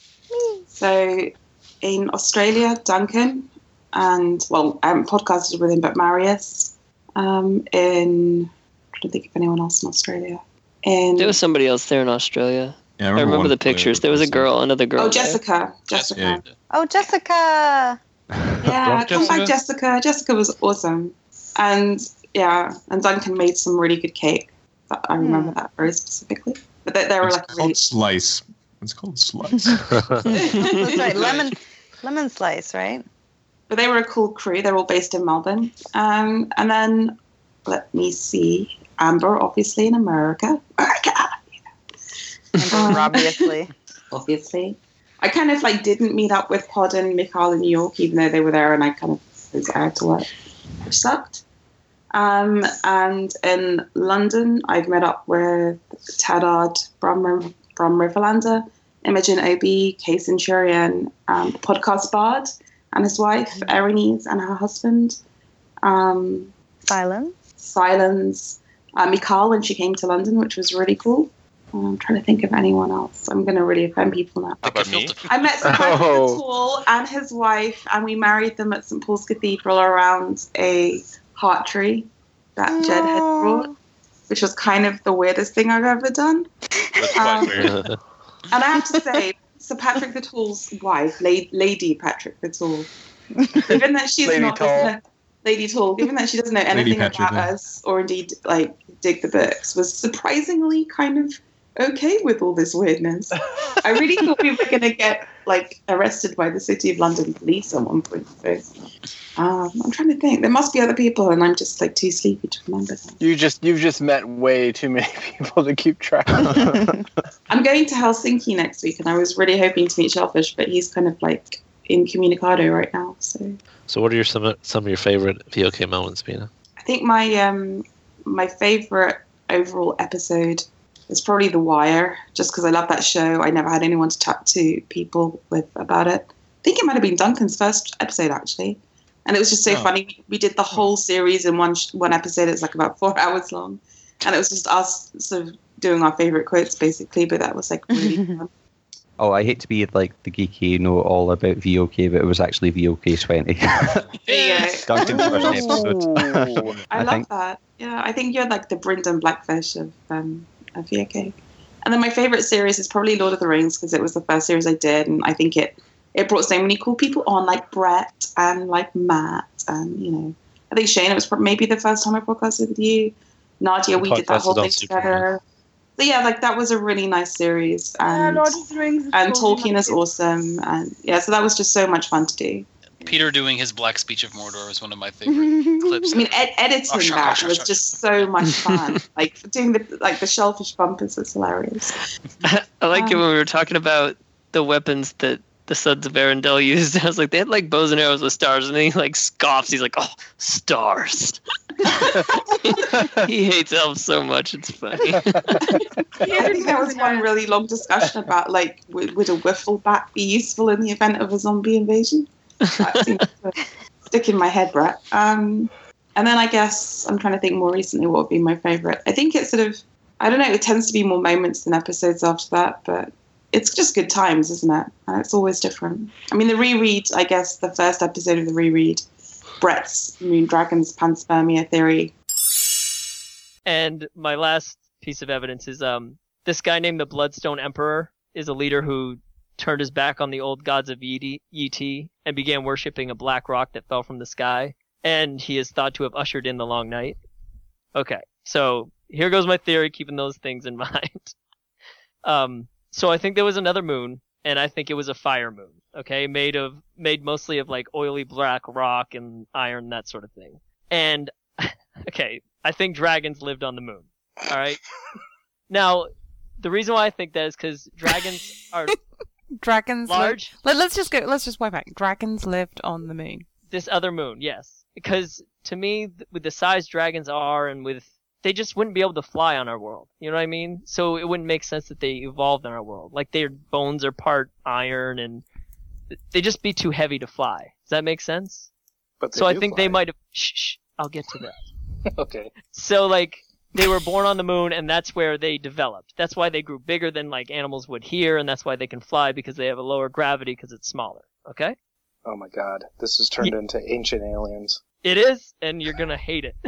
So in Australia, Duncan, and well, I haven't podcasted with him, but Marius. Um, in I'm trying to think of anyone else in Australia. In There was somebody else there in Australia. Yeah, I remember remember one the player pictures. There was a girl, another girl. oh, there. Jessica, Jessica. Oh, Jessica. Yeah, come back, Jessica. Jessica was awesome, and yeah, and Duncan made some really good cake. That, I remember that very specifically. But they, they were It's like called really. slice. It's called slice. That's right. Lemon, lemon slice, right? But they were a cool crew. They're all based in Melbourne. Um, and then, let me see. Amber, obviously, in America. America! And obviously. Obviously. I kind of, like, didn't meet up with Pod and Mikhail in New York, even though they were there, and I kind of was out to work, which sucked. Um, and in London, I've met up with Tadard, Bram, from Riverlander, Imogen Obi, Kay Centurion, um, the podcast Bard, and his wife, Erinese, and her husband. Um, Silence. Silence. Uh, Mikal when she came to London, which was really cool. Um, I'm trying to think of anyone else. I'm going to really offend people now. How about me? I met Sir Patrick Oh. O'Toole and his wife, and we married them at Saint Paul's Cathedral around a heart tree that Jed had brought, which was kind of the weirdest thing I've ever done. That's quite Um, weird. And I have to say, Sir Patrick O'Toole's wife, La- Lady Patrick O'Toole, given that she's Lady not Tall. doesn't know, Lady Tall, given that she doesn't know anything Patrick, about yeah. us or indeed like dig the books, was surprisingly kind of okay with all this weirdness. I really thought we were going to get like arrested by the City of London police at one point. So, um, I'm trying to think. There must be other people, and I'm just like too sleepy to remember them. You just you've just met way too many people to keep track. I'm going to Helsinki next week, and I was really hoping to meet Shellfish, but he's kind of like incommunicado right now. So So, what are your some of- some of your favorite V O K moments, Bina? I think my um my favorite overall episode is probably The Wire, just because I love that show. I never had anyone to chat to people with about it. I think it might have been Duncan's first episode actually, and it was just so Oh. funny. We did the whole series in one sh- one episode. It's like about four hours long, and it was just us sort of doing our favorite quotes basically. But that was like really fun. Oh, I hate to be like the geeky know all about V O K, but it was actually V O K twenty. There you go. Duncan's first episode. Ooh. I, I love think- that. Yeah, I think you're like the Brendan Blackfish of um of V O K. And then my favorite series is probably Lord of the Rings because it was the first series I did, and I think it it brought so many cool people on, like Brett and like Matt, and you know, I think Shane. It was prob- maybe the first time I podcasted with you, Nadia. We did that whole Podcasted on thing Superman. together. So yeah, like that was a really nice series, Yeah, and Lord of the Rings is and totally Tolkien my is favorite. awesome, and yeah, so that was just so much fun to do. Peter doing his black speech of Mordor was one of my favorite clips. I mean, ed- editing Oh, sure, that sure, was sure. just so much fun. Like doing the like the shellfish bumpers was hilarious. I like it Um, when we were talking about the weapons that the Sons of Arendelle used. I was like, they had like bows and arrows with stars, and then he like scoffs. He's like, oh, stars. He hates elves so much. It's funny. I think there was one really long discussion about like would, would a wiffle bat be useful in the event of a zombie invasion? That seems to stick in my head, Brett. Um, and then I guess I'm trying to think more recently what would be my favourite. I think it's sort of I don't know. It tends to be more moments than episodes after that, but it's just good times, isn't it? And it's always different. I mean, the reread. I guess the first episode of the reread, Brett's Moon Dragons panspermia theory. And my last piece of evidence is um this guy named the Bloodstone Emperor is a leader who turned his back on the old gods of Yeti, Yeti and began worshipping a black rock that fell from the sky. And he is thought to have ushered in the Long Night. Okay, so here goes my theory, keeping those things in mind. um, so I think there was another moon, and I think it was a fire moon. Okay, made of made mostly of like oily black rock and iron, that sort of thing. And okay, I think dragons lived on the moon. All right. Now, the reason why I think that is because dragons are Dragons large. Lived, let, let's just go. Let's just wipe back. Dragons lived on the moon. This other moon, yes. Because to me, th- with the size dragons are, and with they just wouldn't be able to fly on our world. You know what I mean? So it wouldn't make sense that they evolved on our world. Like their bones are part iron, and th- they'd just be too heavy to fly. Does that make sense? But they so I do think fly. they might have. Shh, shh. I'll get to that. Okay. So like they were born on the moon, and that's where they developed. That's why they grew bigger than like animals would here, and that's why they can fly because they have a lower gravity because it's smaller. Okay? Oh my god, this has turned Ye- into Ancient Aliens. It is, and you're gonna hate it.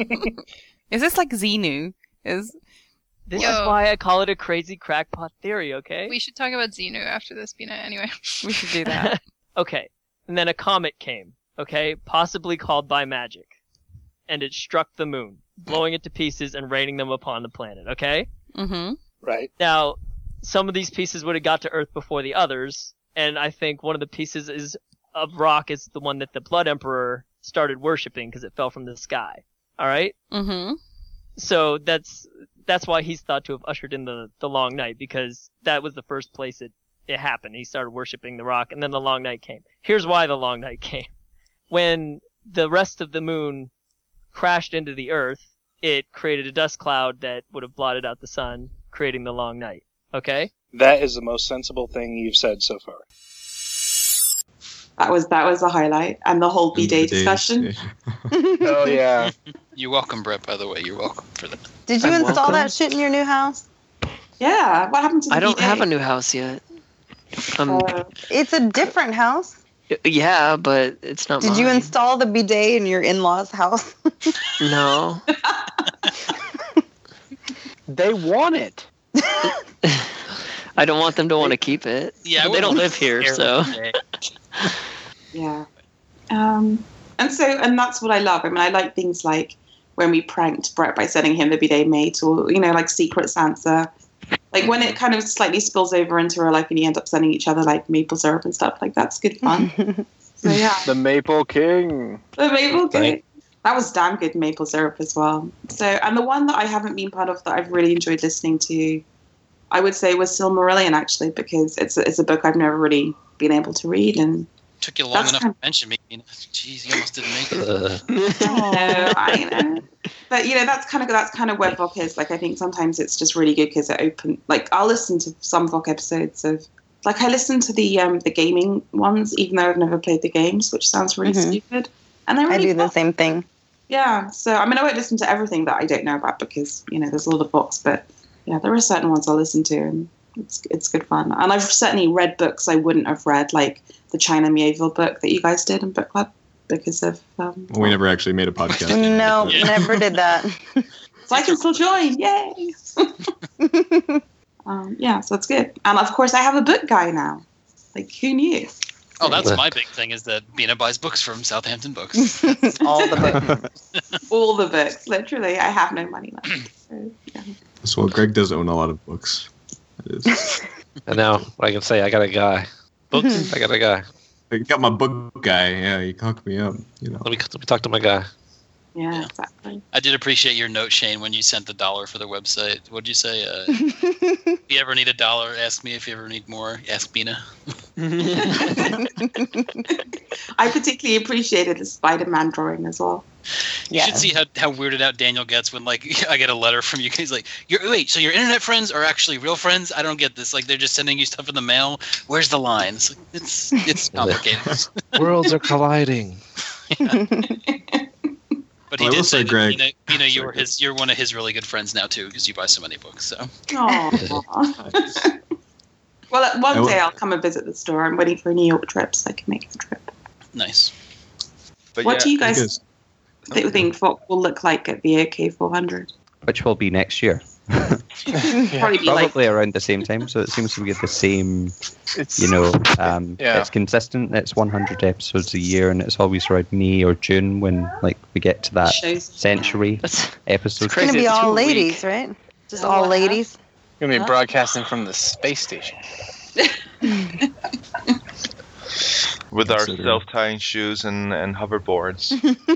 Is this like Xenu? Is This Yo. is why I call it a crazy crackpot theory, okay? We should talk about Xenu after this, Bina, anyway. we should do that? Okay. And then a comet came, okay? Possibly called by magic. And it struck the moon, blowing it to pieces and raining them upon the planet, okay? Mm-hmm. Right. Now, some of these pieces would have got to Earth before the others, and I think one of the pieces is of rock is the one that the Blood Emperor started worshipping because it fell from the sky. All right? Mm-hmm. So that's that's why he's thought to have ushered in the, the Long Night, because that was the first place it, it happened. He started worshipping the rock, and then the Long Night came. Here's why the Long Night came. When the rest of the moon crashed into the Earth, it created a dust cloud that would have blotted out the sun, creating the Long Night. Okay. That is the most sensible thing you've said so far. That was that was a highlight, and the whole B-Day discussion. Oh yeah. You're welcome, Brett. By the way, you're welcome for that. Did you I'm install welcome. that shit in your new house? Yeah. What happened to the I don't B-Day? have a new house yet. Um, Uh, It's a different house. yeah, but it's not Did mine. you install the bidet in your in-laws' house? No. They want it. I don't want them to want to keep it. Yeah, I they wouldn't don't want live to here, scare so. them. Yeah. Um, and so, and that's what I love. I mean, I like things like when we pranked Brett by sending him the bidet mate, or, you know, like Secret Santa. Like when it kind of slightly spills over into real life and you end up sending each other like maple syrup and stuff, like that's good fun. So yeah. The Maple King. The maple Thank- cake. That was damn good maple syrup as well. So, and the one that I haven't been part of that I've really enjoyed listening to, I would say, was Silmarillion, actually, because it's a, it's a book I've never really been able to read, and Took you long That's enough kind to mention me. You know? Jeez, you almost didn't make it. no, I know. But you know, that's kind of that's kind of where V O C is. Like, I think sometimes it's just really good because it open. Like, I'll listen to some V O C episodes of. Like, I listen to the um the gaming ones, even though I've never played the games, which sounds really Mhm. stupid. And they're I really do the fun. same thing. Yeah, so I mean, I won't listen to everything that I don't know about because you know there's a lot of books, but yeah, there are certain ones I'll listen to, and it's it's good fun. And I've certainly read books I wouldn't have read, like the China Mieville book that you guys did in book club, because of um, We never actually made a podcast. No, never did that. so I can still join, yay! um, yeah, so it's good. And of course, I have a book guy now. Like, who knew? Oh, that's my big thing is that Bina buys books from Southampton Books. All the books, all the books. Literally, I have no money left. So, yeah. So well, Greg does own a lot of books. It is. And now I can say I got a guy. Books. I got a guy. I got my book guy. Yeah, he hooked me up. You know. Let me, let me talk to my guy. Yeah, exactly. I did appreciate your note, Shane, when you sent the dollar for the website. What'd you say? Uh, if you ever need a dollar, ask me. If you ever need more, ask Bina. I particularly appreciated the Spider-Man drawing as well. You should see how, how weirded out Daniel gets when, like, I get a letter from you. He's like, you're, wait, so your internet friends are actually real friends? I don't get this. Like, they're just sending you stuff in the mail? Where's the line? It's, like, it's, it's complicated. Worlds are colliding. But he Well, I will did say say, that, Greg- Bina, Bina, you were his, you're one of his really good friends now, too, because you buy so many books. So. Aww. Well, one I will- day I'll come and visit the store. I'm waiting for a New York trip so I can make the trip. Nice. But What yeah, do you guys Because- th- think V O C will look like at the O K four hundred? Which will be next year. Probably be like Probably around the same time, so it seems to be the same. It's You know, um, Yeah. it's consistent. It's one hundred episodes a year, and it's always around May or June when, like, we get to that shows. century That's episode. It's gonna crazy. be It's all too weak. ladies, right? Just Oh, all wow. ladies. gonna be Huh? broadcasting from the space station. with our Consider- self-tying shoes and, and hoverboards.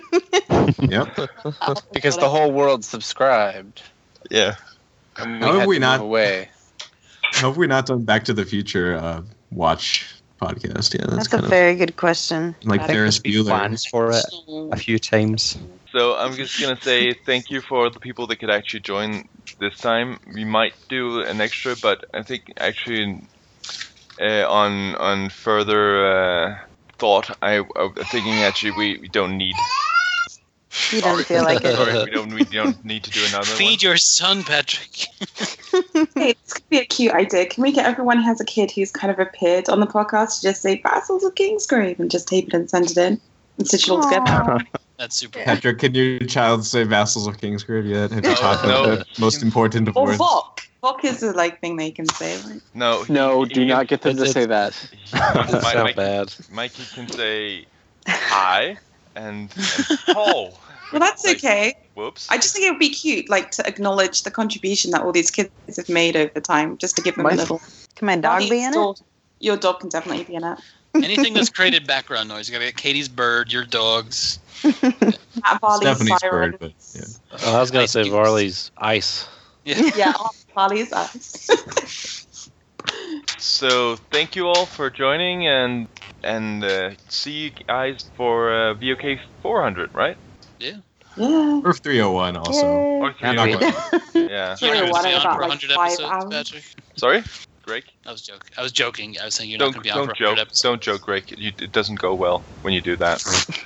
Yep. Because the whole world subscribed. Yeah. And we How have had we to not- move away. How have we not done Back to the Future uh, watch podcast? Yeah, that's, That's kind a of very good question. like I think Ferris there's been Bueller. plans for it a few times. So I'm just gonna say thank you for the people that could actually join this time. We might do an extra, but I think actually uh, on on further uh, thought, I, I'm thinking actually we, we don't need. You don't feel like it. Sorry, we don't we don't need to do another one. Feed your son, Patrick. Hey, this could be a cute idea. Can we get everyone who has a kid who's kind of appeared on the podcast to just say Battles of Kingsgrave and just tape it and send it in and stitch it all together? That's super. Patrick, can your child say Vassals of Kingsgrave yet? Have you No, taught them no. the most important of Or words? V O C. V O C is the like thing they can say. Right? No, No, he- do he- not get them to It's- say that. Doesn't Mi- sound Mikey, bad. Mikey can say hi and, and Paul. Well, that's Like, okay. Whoops. I just think it would be cute, like to acknowledge the contribution that all these kids have made over time, just to give them My- a little. Can my dog be in it? Your- Your dog can definitely be in it. Anything that's created background noise. You gotta get Katie's bird, your dogs. Matt Barley's Stephanie's siren. bird, but yeah. Oh, I was gonna Ice say cubes. Varley's ice. Yeah. Yeah, oh, Barley's eyes. So thank you all for joining, and and uh, see you guys for uh, V O K four hundred, right? Yeah. Yeah. Or three oh one also. Or You're not gonna- Yeah. You're not One going to be in on about for like one hundred five episodes, hours. Patrick? Sorry, Greg. I was joking. I was joking. I was saying you're Don't not going to be on don't for one hundred joke. episodes. Don't joke, Greg. You, it doesn't go well when you do that.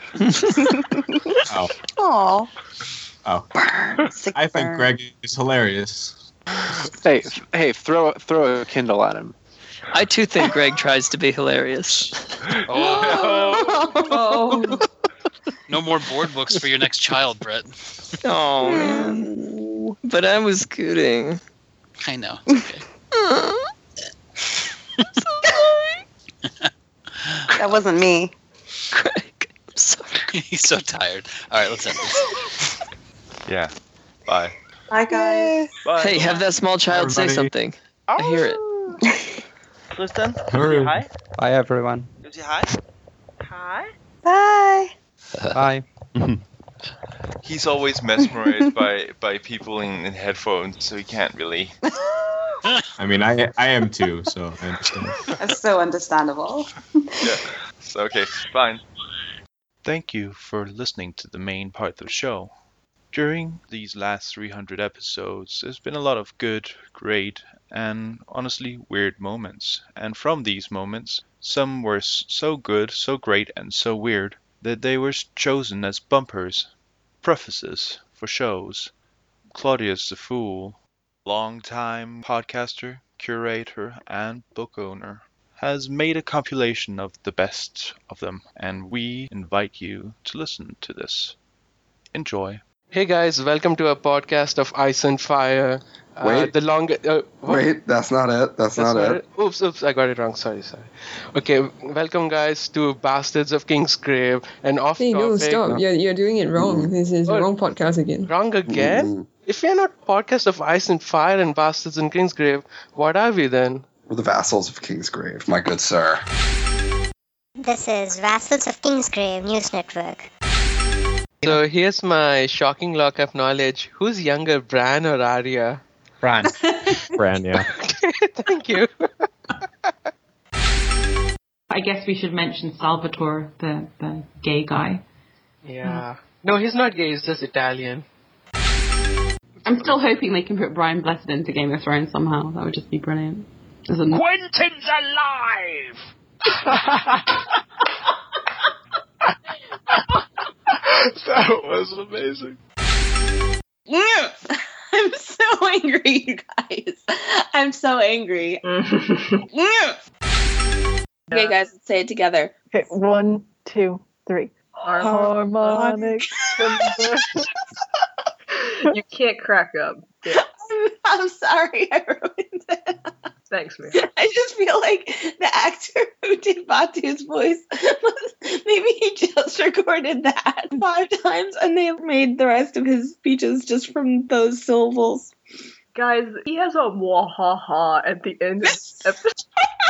Oh. Aw. Oh. I think burn. Greg is hilarious. Hey, hey, throw throw a Kindle at him. I too think Greg tries to be hilarious. Oh. No more board books for your next child, Brett. Oh man. But I was kidding. I know. It's okay. That wasn't me. Greg, I'm sorry. He's so tired. All right, let's end this. Yeah. Bye. Hi guys. Bye. Hey, have that small child say Everybody. something. I hear it. Tristan, Hurry. say hi. Hi, everyone. Say hi. Hi. Bye. Bye. He's always mesmerized by, by people in, in headphones, so he can't really. I mean, I I am too, so I understand. That's so understandable. Yeah. So, okay, fine. Thank you for listening to the main part of the show. During these last three hundred episodes, there's been a lot of good, great, and honestly weird moments. And from these moments, some were s- so good, so great, and so weird that they were chosen as bumpers, prefaces for shows. Claudius the Fool, longtime podcaster, curator, and book owner, has made a compilation of the best of them, and we invite you to listen to this. Enjoy. Hey guys, welcome to a podcast of Ice and Fire. Uh, Wait. the long. Uh, what? Wait, that's not it. That's, not, it. Oops, oops, I got it wrong. Sorry, sorry. Okay, welcome guys to Bastards of Kingsgrave, an off Hey, no, topic. stop. You're, you're doing it wrong. This is Oh. wrong podcast again. Wrong again? If we're not podcast of Ice and Fire and Bastards in Kingsgrave, what are we then? We're the vassals of Kingsgrave, my good sir. This is Vassals of Kingsgrave News Network. So here's my shocking lock of knowledge. Who's younger, Bran or Arya? Bran. Bran, yeah. Thank you. I guess we should mention Salvatore, the, the gay guy. Yeah. No, he's not gay, he's just Italian. I'm still hoping they can put Brian Blessed into Game of Thrones somehow. That would just be brilliant. As a- Quentin's alive! That was amazing. I'm so angry, you guys. I'm so angry. Okay, guys, let's say it together. Okay, one, two, three. Harmonic. You can't crack up. I'm, I'm sorry I ruined it. Thanks, man. I just feel like the actor who did Batu's voice, maybe he just recorded that five times and they made the rest of his speeches just from those syllables. Guys, he has a wahaha at the end of the episode.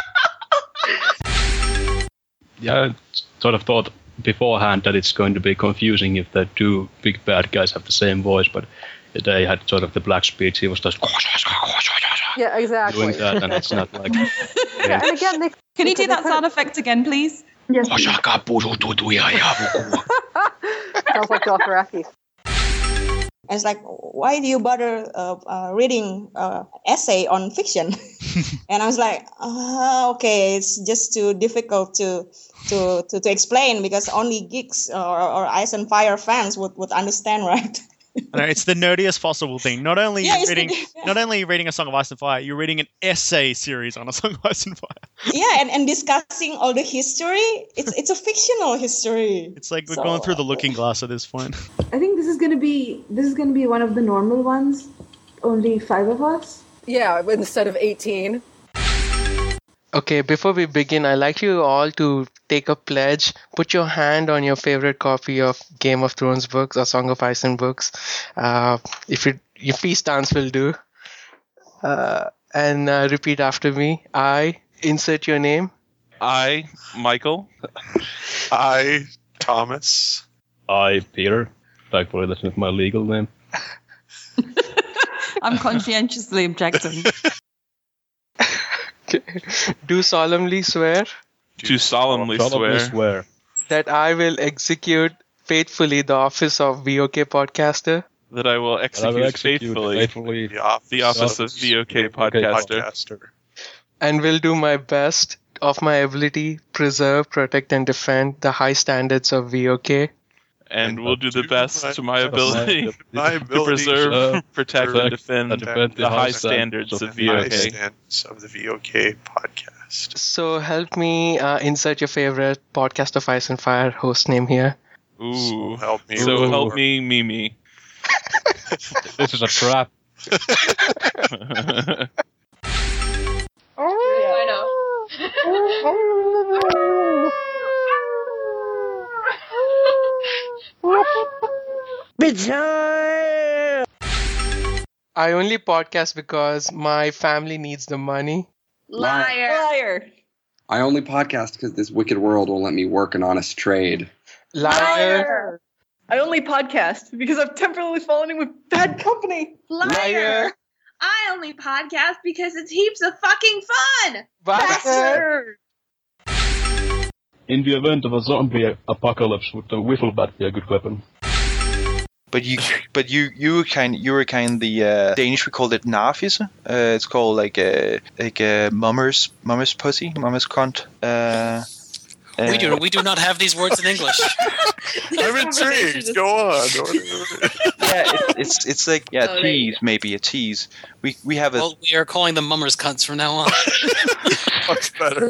Yeah, I sort of thought beforehand that it's going to be confusing if the two big bad guys have the same voice, but they had sort of the black speech. He was just Yeah, exactly. doing that, and it's not like. Yeah, and again, they, Can you they do that put- sound effect again, please? Yes. Sounds like Dothraki. And it's like, why do you bother uh, uh, reading uh, essay on fiction? And I was like, ah, okay, it's just too difficult to to to, to explain because only geeks or, or Ice and Fire fans would, would understand, right? I know, it's the nerdiest possible thing. Not only Yeah, are you it's reading, the- not only are you reading a Song of Ice and Fire, you're reading an essay series on a Song of Ice and Fire. Yeah, and, and discussing all the history. It's it's a fictional history. It's like we're So- going through the Looking Glass at this point. I think this is gonna be this is gonna be one of the normal ones. Only five of us. Yeah, instead of eighteen. Okay, before we begin, I'd like you all to take a pledge. Put your hand on your favorite copy of Game of Thrones books or Song of Ice and books. Uh, if it, your peace stance will do. Uh, and uh, repeat after me. I insert your name. I, Michael. I, Thomas. I, Peter. Thankfully, that's not my legal name. I'm conscientiously objecting. Do solemnly swear Do solemnly Solemnly swear swear that I will execute faithfully the office of V O K podcaster. That I will execute, I will execute faithfully, faithfully the, office the office of V O K podcaster. podcaster. And will do my best of my ability, preserve, protect, and defend the high standards of V O K. And will do the best my- to my ability, my to ability preserve, to protect, and defend, and defend the high standards of V O high K. standards of the V O K podcast. So help me uh, insert your favorite podcast of Ice and Fire host name here. Ooh, help me. So Ooh. help me, Mimi. This is a trap. I know. I only podcast because my family needs the money. Liar. Liar. I only podcast because this wicked world won't let me work an honest trade. Liar. I only podcast because I've temporarily fallen in with bad company. Liar. I only podcast because it's heaps of fucking fun. Bastard. In the event of a zombie apocalypse, would the wiffle bat be a good weapon? But you, but you, you were kind, you were kind the uh, Danish. We called it narfisse. Uh, it's called like a like a mummer's mummer's pussy, mummer's cunt. Uh, uh, We do we do not have these words in English. I'm intrigued. Go on. yeah, it, it's it's like yeah, Oh, there you tease maybe a tease. We we have a Well, we are calling them mummers cunts from now on. Much better.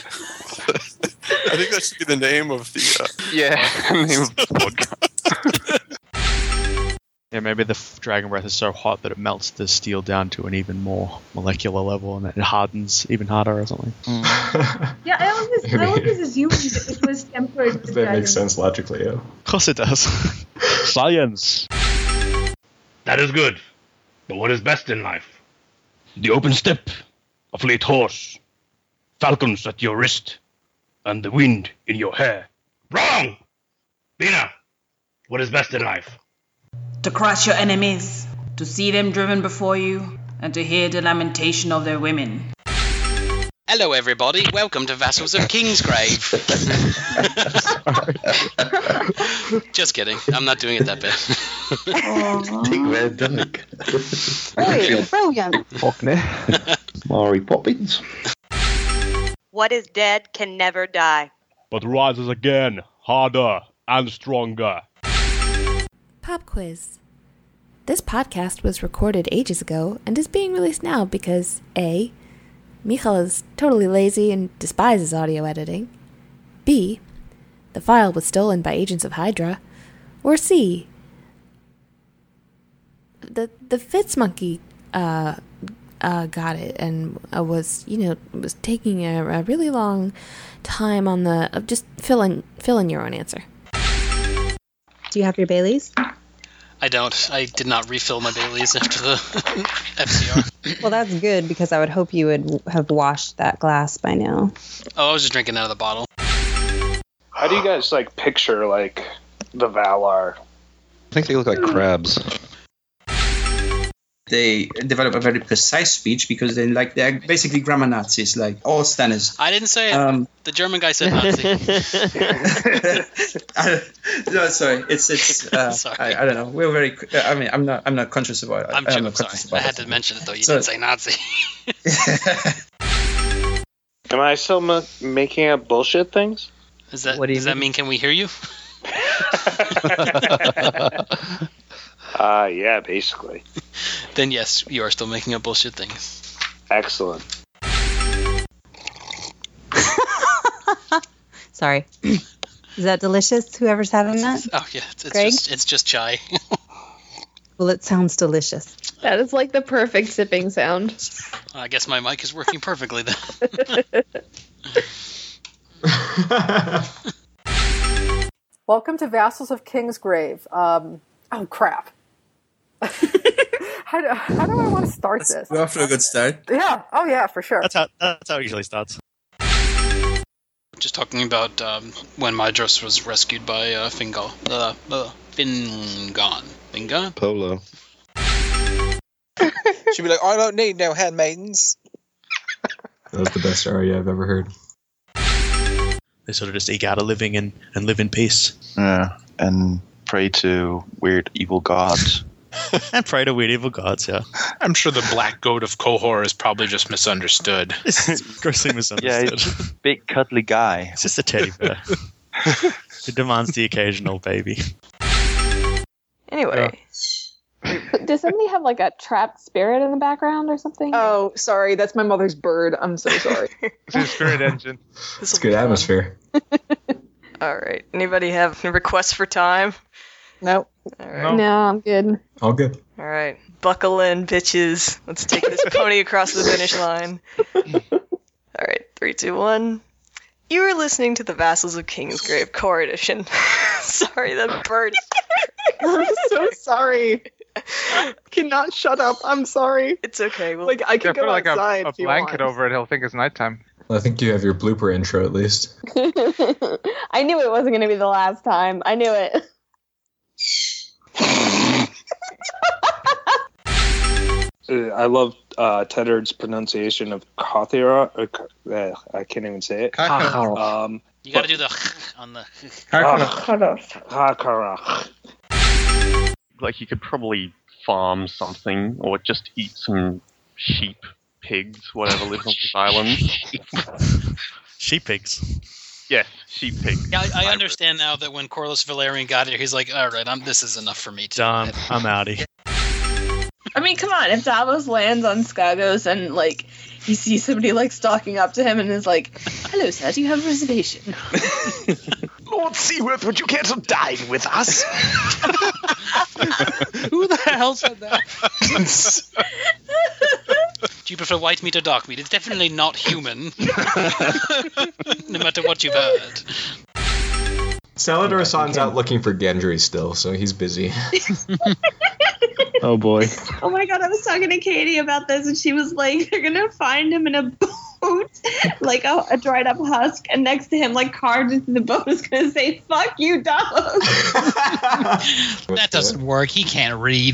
I think that should be the name of the. Uh, yeah, name of the podcast. Yeah, maybe the f- dragon breath is so hot that it melts the steel down to an even more molecular level, and it hardens even harder or something. Yeah, I always, I always assumed it was tempered. with That dragon. makes sense logically, yeah. Of course it does. Science. That is good. But what is best in life? The open steppe, a fleet horse, falcons at your wrist, and the wind in your hair. Wrong! Bina, what is best in life? To crush your enemies, to see them driven before you, and to hear the lamentation of their women. Hello, everybody. Welcome to Vassals of Kingsgrave. Just kidding. I'm not doing it that bit. Big red duck. Brilliant. Brilliant. Mary Poppins. What is dead can never die. But rises again, harder and stronger. Pop quiz. This podcast was recorded ages ago and is being released now because A. Michal is totally lazy and despises audio editing. B. The file was stolen by agents of Hydra. Or C. The the Fitz monkey uh uh got it and uh, was you know was taking a, a really long time on the uh, just fill in fill in your own answer. Do you have your Baileys? I don't. I did not refill my Baileys after the F C R. Well, that's good because I would hope you would have washed that glass by now. Oh, I was just drinking out of the bottle. How do you guys like picture like the Valar? I think they look like crabs. They develop a very precise speech because they like they're basically grammar Nazis, like all Stannis. I didn't say it. Um, the German guy said Nazi. I, no, sorry, it's it's. Uh, Sorry. I, I don't know. We're very. I mean, I'm not. I'm not conscious about it. I'm, I'm sure, not sorry. conscious I about had it. to mention it though. You So- didn't say Nazi. Am I still ma- making up bullshit things? Is that, What do you does that mean can we hear you? Uh, yeah, basically. Then yes, you are still making up bullshit things. Excellent. Sorry. Is that delicious? Whoever's having that? Oh yeah, it's, it's Greg? just it's just chai. Well, it sounds delicious. That is like the perfect sipping sound. I guess my mic is working perfectly then. Welcome to Vassals of Kingsgrave. Um, oh, crap. how, do, how do I want to start this? We're off to a good start. Yeah. Oh, yeah, for sure. That's how that's how it usually starts. Just talking about um, when Maedhros was rescued by uh, Fingal. Uh, uh, Fingon. Fingon? Polo. She'd be like, I don't need no handmaidens. That was the best aria I've ever heard. They sort of just eke out a living and, and live in peace. Yeah. and pray to weird evil gods. And pray to weird evil gods, yeah. I'm sure the black goat of Kohor is probably just misunderstood. It's grossly misunderstood. Yeah, it's just a big cuddly guy. It's just a teddy bear. It demands the occasional baby. Anyway. Does somebody have like a trapped spirit in the background or something? Oh, sorry, that's my mother's bird. I'm so sorry. It's a spirit engine. It's a good atmosphere. All right. Anybody have any requests for time? Nope. All right. No, I'm good. All good. All right. Buckle in, bitches. Let's take this pony across the finish line. All right. Three, two, one. You are listening to the Vassals of Kingsgrave Core Edition. Sorry, that bird. I'm so sorry. Cannot shut up. I'm sorry. It's okay. We'll like I Yeah, could put go like outside a, a if you blanket want. over it. He'll think it's nighttime. Well, I think you have your blooper intro at least. I knew it wasn't going to be the last time. I knew it. Uh, I love uh, Teddard's pronunciation of Kothira. Uh, uh, I can't even say it. Um, You got to do the on the. Hakara. Like you could probably farm something or just eat some sheep, pigs, whatever lives on this island. Sheep pigs. Yes, sheep pigs. Yeah, I, I understand now that when Corlys Valerian got here, he's like, "All right, I'm, this is enough for me." Done. I'm outie. I mean, come on. If Davos lands on Skagos and, like, he sees somebody, like, stalking up to him and is like, "Hello, sir, do you have a reservation?" Lord Seaworth, would you care to dine with us? Who the hell said that? Do you prefer white meat or dark meat? It's definitely not human. No matter what you've heard. Salador San's out looking for Gendry still, so he's busy. Oh boy. Oh my god, I was talking to Katie about this, and she was like, they're gonna find him in a boat, like a, a dried up husk, and next to him, like carved into the boat, is gonna say, "Fuck you, Davos." That doesn't work. He can't read.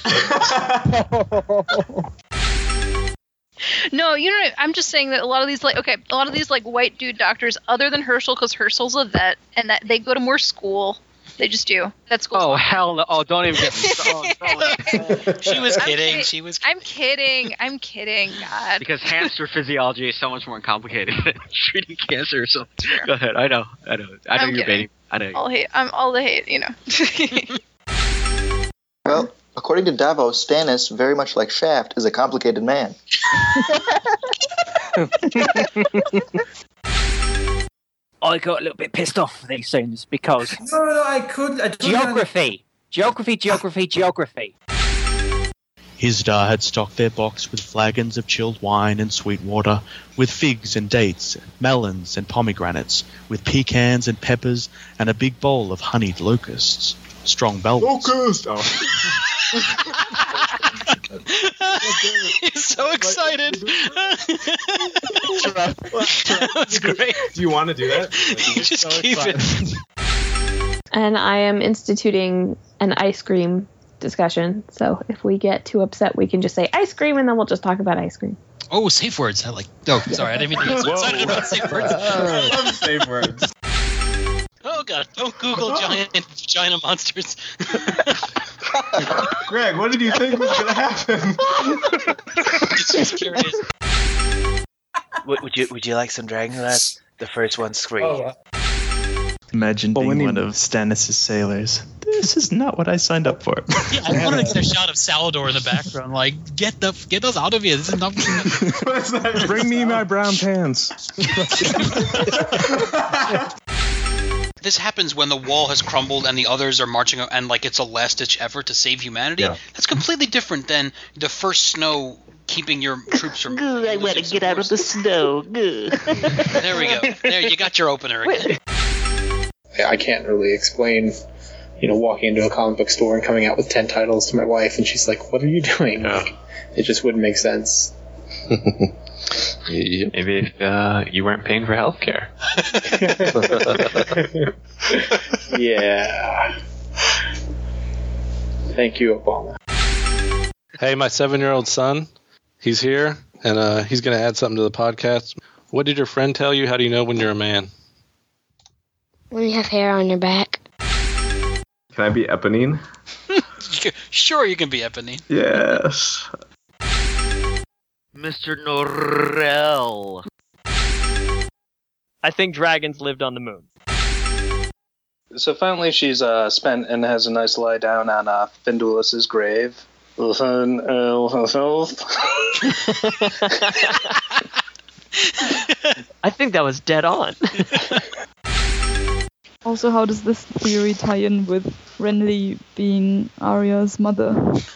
No, you know, I'm just saying that a lot of these, like, okay, a lot of these, like, white dude doctors, other than Herschel, because Herschel's a vet, and that they go to more school. They just do. That's cool. Oh, hell no. Oh, don't even get me started. She was I'm kidding. She was I'm kidding. I'm kidding. God. Because hamster physiology is so much more complicated than treating cancer. So go ahead. I know. I know. I know I'm Oh, you're kidding. baiting. I know. All hate. I'm all the hate. You know. Well, according to Davos, Stannis, very much like Shaft, is a complicated man. I got a little bit pissed off with these things because No, no, I could. I don't geography, geography, geography, geography. Hisdar had stocked their box with flagons of chilled wine and sweet water, with figs and dates, melons and pomegranates, with pecans and peppers, and a big bowl of honeyed locusts. Strong bells. Locust! Oh. He's so excited. That's great. Do you want to do that? Just so keep excited. it. And I am instituting an ice cream discussion. So if we get too upset, we can just say ice cream, and then we'll just talk about ice cream. Oh, safe words. I like. Oh, sorry. I didn't mean to get so excited about safe words. I love safe words. Oh god! Don't Google giant vagina monsters. Greg, what did you think was going to happen? Just curious. Would, would you Would you like some Dragonlance? The first one scream. Oh, Imagine being when he- one of Stannis' sailors. This is not what I signed up for. Yeah, I wanted to get a shot of Salador in the background. Like, get the get us out of here. This is not. Bring me my brown pants. This happens when the wall has crumbled and the others are marching, and like it's a last-ditch effort to save humanity. Yeah. That's completely different than the first snow keeping your troops from. Good, I want to get out of the snow. Good. There we go. There, you got your opener again. I can't really explain, you know, walking into a comic book store and coming out with ten titles to my wife, and she's like, "What are you doing?" Like, it just wouldn't make sense. Maybe if uh, you weren't paying for healthcare. Yeah. Thank you, Obama. Hey, my seven-year-old son, he's here, and uh, he's going to add something to the podcast. What did your friend tell you? How do you know when you're a man? When you have hair on your back. Can I be Eponine? Sure, you can be Eponine. Yes. Mister Norrell. I think dragons lived on the moon. So finally, she's uh, spent and has a nice lie down on uh, Findulus's grave. I think that was dead on. Also, how does this theory tie in with Renly being Arya's mother?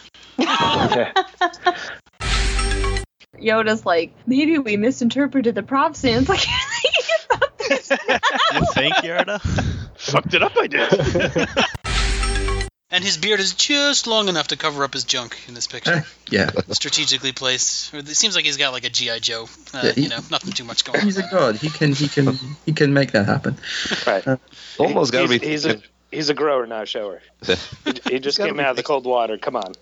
Yoda's like, maybe we misinterpreted the prophecy. And it's like, You think, Yoda? Fucked it up, I did. And his beard is just long enough to cover up his junk in this picture. Yeah. Strategically placed. Or it seems like he's got like a G I. Joe. Uh, Yeah, he- you know, nothing too much going on. He's a god. He can he can he can make that happen. Right. Uh, Almost gotta he's, be He's a he's a grower, not a shower. he, he just gotta came be out of the cold water. Come on.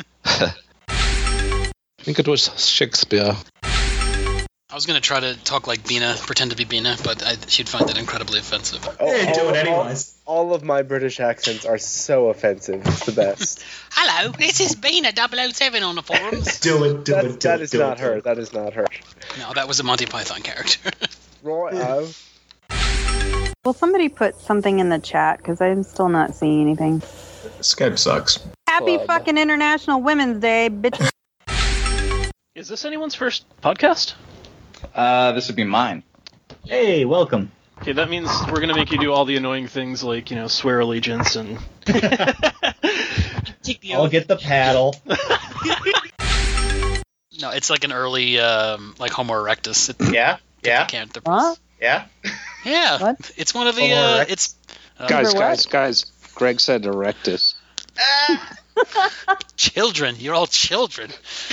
I think it was Shakespeare. I was going to try to talk like Bina, pretend to be Bina, but I, she'd find that incredibly offensive. Hey, do it anyways. All, all of my British accents are so offensive. It's the best. Hello, this is Bina double oh seven on the forums. do it, do it, do That is not her. That is not her. No, that was a Monty Python character. Roy, oh. Will somebody put something in the chat? Because I'm still not seeing anything. Skype sucks. Happy fucking International Women's Day, bitch. Is this anyone's first podcast? Uh, this would be mine. Hey, welcome. Okay, that means we're gonna make you do all the annoying things like, you know, swear allegiance and... I'll get the paddle. No, it's like an early, um, like Homo erectus. It, yeah, yeah. Can't the What? Yeah. Yeah. What? It's one of the, Homo uh, erectus? it's... Uh, guys, what? guys, guys. Greg said erectus. Children. You're all children.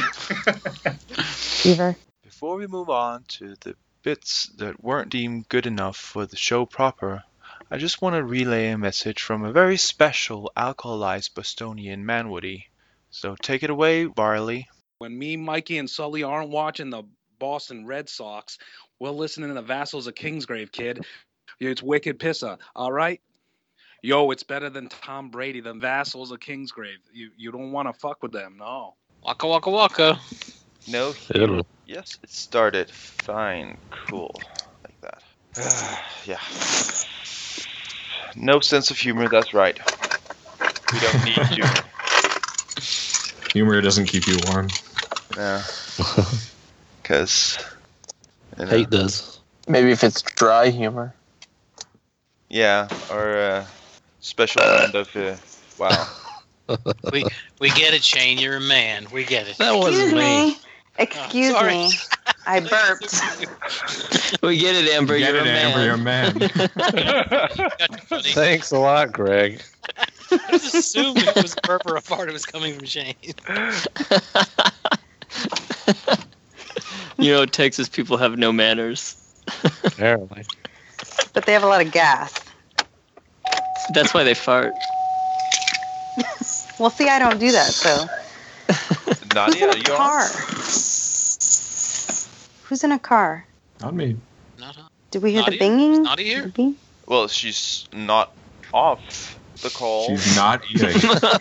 Beaver. Before we move on to the bits that weren't deemed good enough for the show proper, I just want to relay a message from a very special alcoholized Bostonian Manwoody. So take it away, Barley. When me, Mikey, and Sully aren't watching the Boston Red Sox, we're listening to the Vassals of Kingsgrave, kid. It's wicked pissa, all right? Yo, it's better than Tom Brady, the Vassals of Kingsgrave. You you don't want to fuck with them, no. Waka waka waka. No. It'll- Yes, it started fine, cool, like that. Yeah. No sense of humor, that's right. We don't need humor. Humor doesn't keep you warm. No. Because... Hate does. Maybe if it's dry humor. Yeah, or uh, special kind of... Uh, wow. we we get it, Shane. You're a man. We get it. That Excuse wasn't me. me. Excuse Oh, sorry. me. I burped. We get it, Amber. Get you're it, a man. Amber, you're a man. Thanks a lot, Greg. I just assumed if it was burp or a fart, it was coming from Shane. You know, Texas people have no manners. Apparently. But they have a lot of gas. That's why they fart. Well, see, I don't do that, so. Who's Nadia, in a you car? Who's in a car? Not me. Did we hear Nadia? the binging? Is Nadia here? The bing? Well, she's not off the call. She's not eating.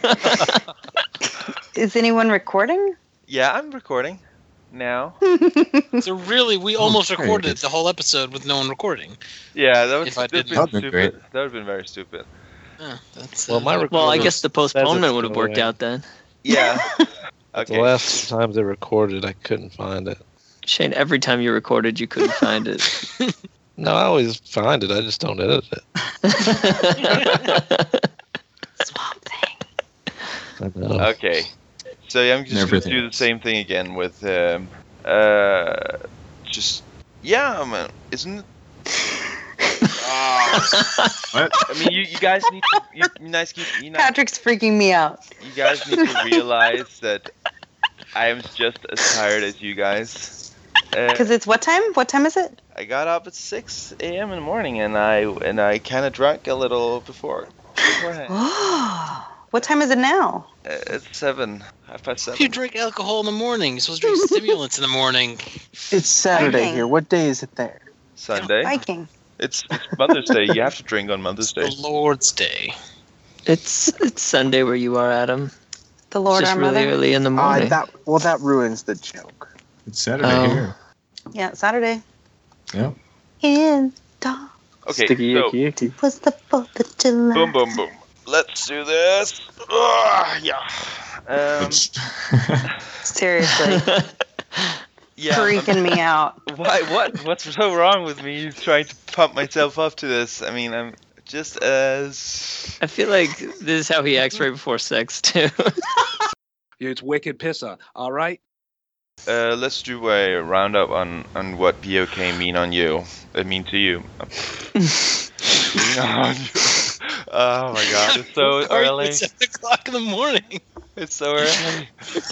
Is anyone recording? Yeah, I'm recording now. So really, we almost great. recorded the whole episode with no one recording. Yeah, that was If I that'd didn't- been That'd been great. stupid. That would have been very stupid. Yeah, that's, Well, uh, my Well, I recorder guess the says postponement it's would have worked away. out then. Yeah. The Okay. last two times they recorded, I couldn't find it. Shane, every time you recorded, you couldn't find it. No, I always find it. I just don't edit it. Swamp Thing. I know. Okay. So yeah, I'm just gonna Everything do the else. same thing again with um uh just yeah, man, isn't it? Ah. What? I mean, you, you guys need to you, you guys keep you, know, Patrick's freaking me out. you guys need to realize that I am just as tired as you guys. Uh, Because it's what time? What time is it? I got up at six a.m. in the morning and I and I kind of drank a little before beforehand. What time is it now? Uh, it's seven, half past seven. You drink alcohol in the morning. You're supposed to drink stimulants in the morning. It's Saturday Viking. here. What day is it there? Sunday. Viking. It's, it's Mother's Day. You have to drink on Mother's Day. The Lord's Day. It's it's Sunday where you are, Adam. The Lord it's just our really Mother? early in the morning. Uh, that well, that ruins the joke. It's Saturday Oh. here. Yeah, Saturday. Yep. In dark Okay, Sticky so icky icky. was the fourth of July. boom, boom, boom. Let's do this. Ugh, yeah. Um, Seriously, yeah. freaking me out. Why? What? What's so wrong with me trying to pump myself up to this? I mean, I'm just as. I feel like this is how he acts right before sex too. Yeah, it's wicked pisser. All right. Uh, let's do a roundup on, on what B O K mean on you. I mean to you. Mean on you. Oh my god, it's so early. It's seven o'clock in the morning. It's so early.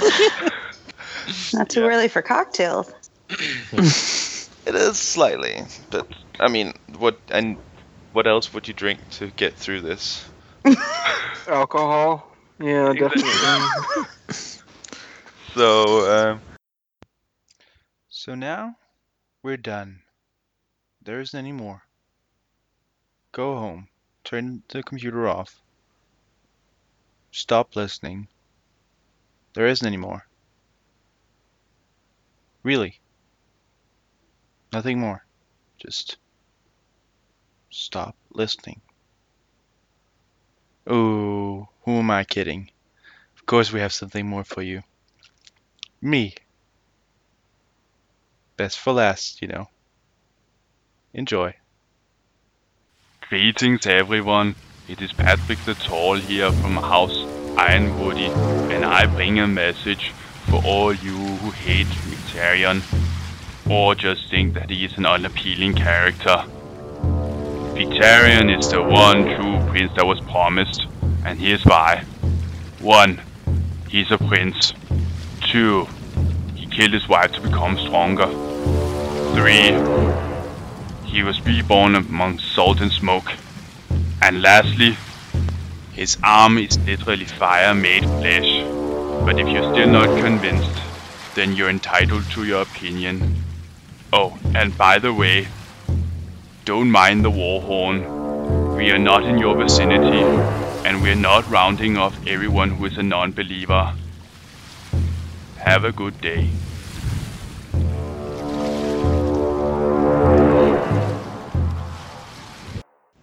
Not too early for cocktails. It is slightly, but I mean, what and what else would you drink to get through this? Alcohol. Yeah, definitely. So, um, so now we're done. There isn't any more. Go home. Turn the computer off. Stop listening. There isn't any more. Really. Nothing more. Just stop listening. Oh, who am I kidding? Of course we have something more for you. Me. Best for last, you know. Enjoy. Greetings everyone, it is Patrick the Tall here from House Ironwoody, and I bring a message for all you who hate Victarion, or just think that he is an unappealing character. Victarion is the one true prince that was promised, and here's why. one. He's a prince. two. He killed his wife to become stronger. three. He was reborn among salt and smoke. And lastly, his arm is literally fire made flesh. But if you're still not convinced, then you're entitled to your opinion. Oh, and by the way, don't mind the war horn. We are not in your vicinity, and we're not rounding off everyone who is a non-believer. Have a good day.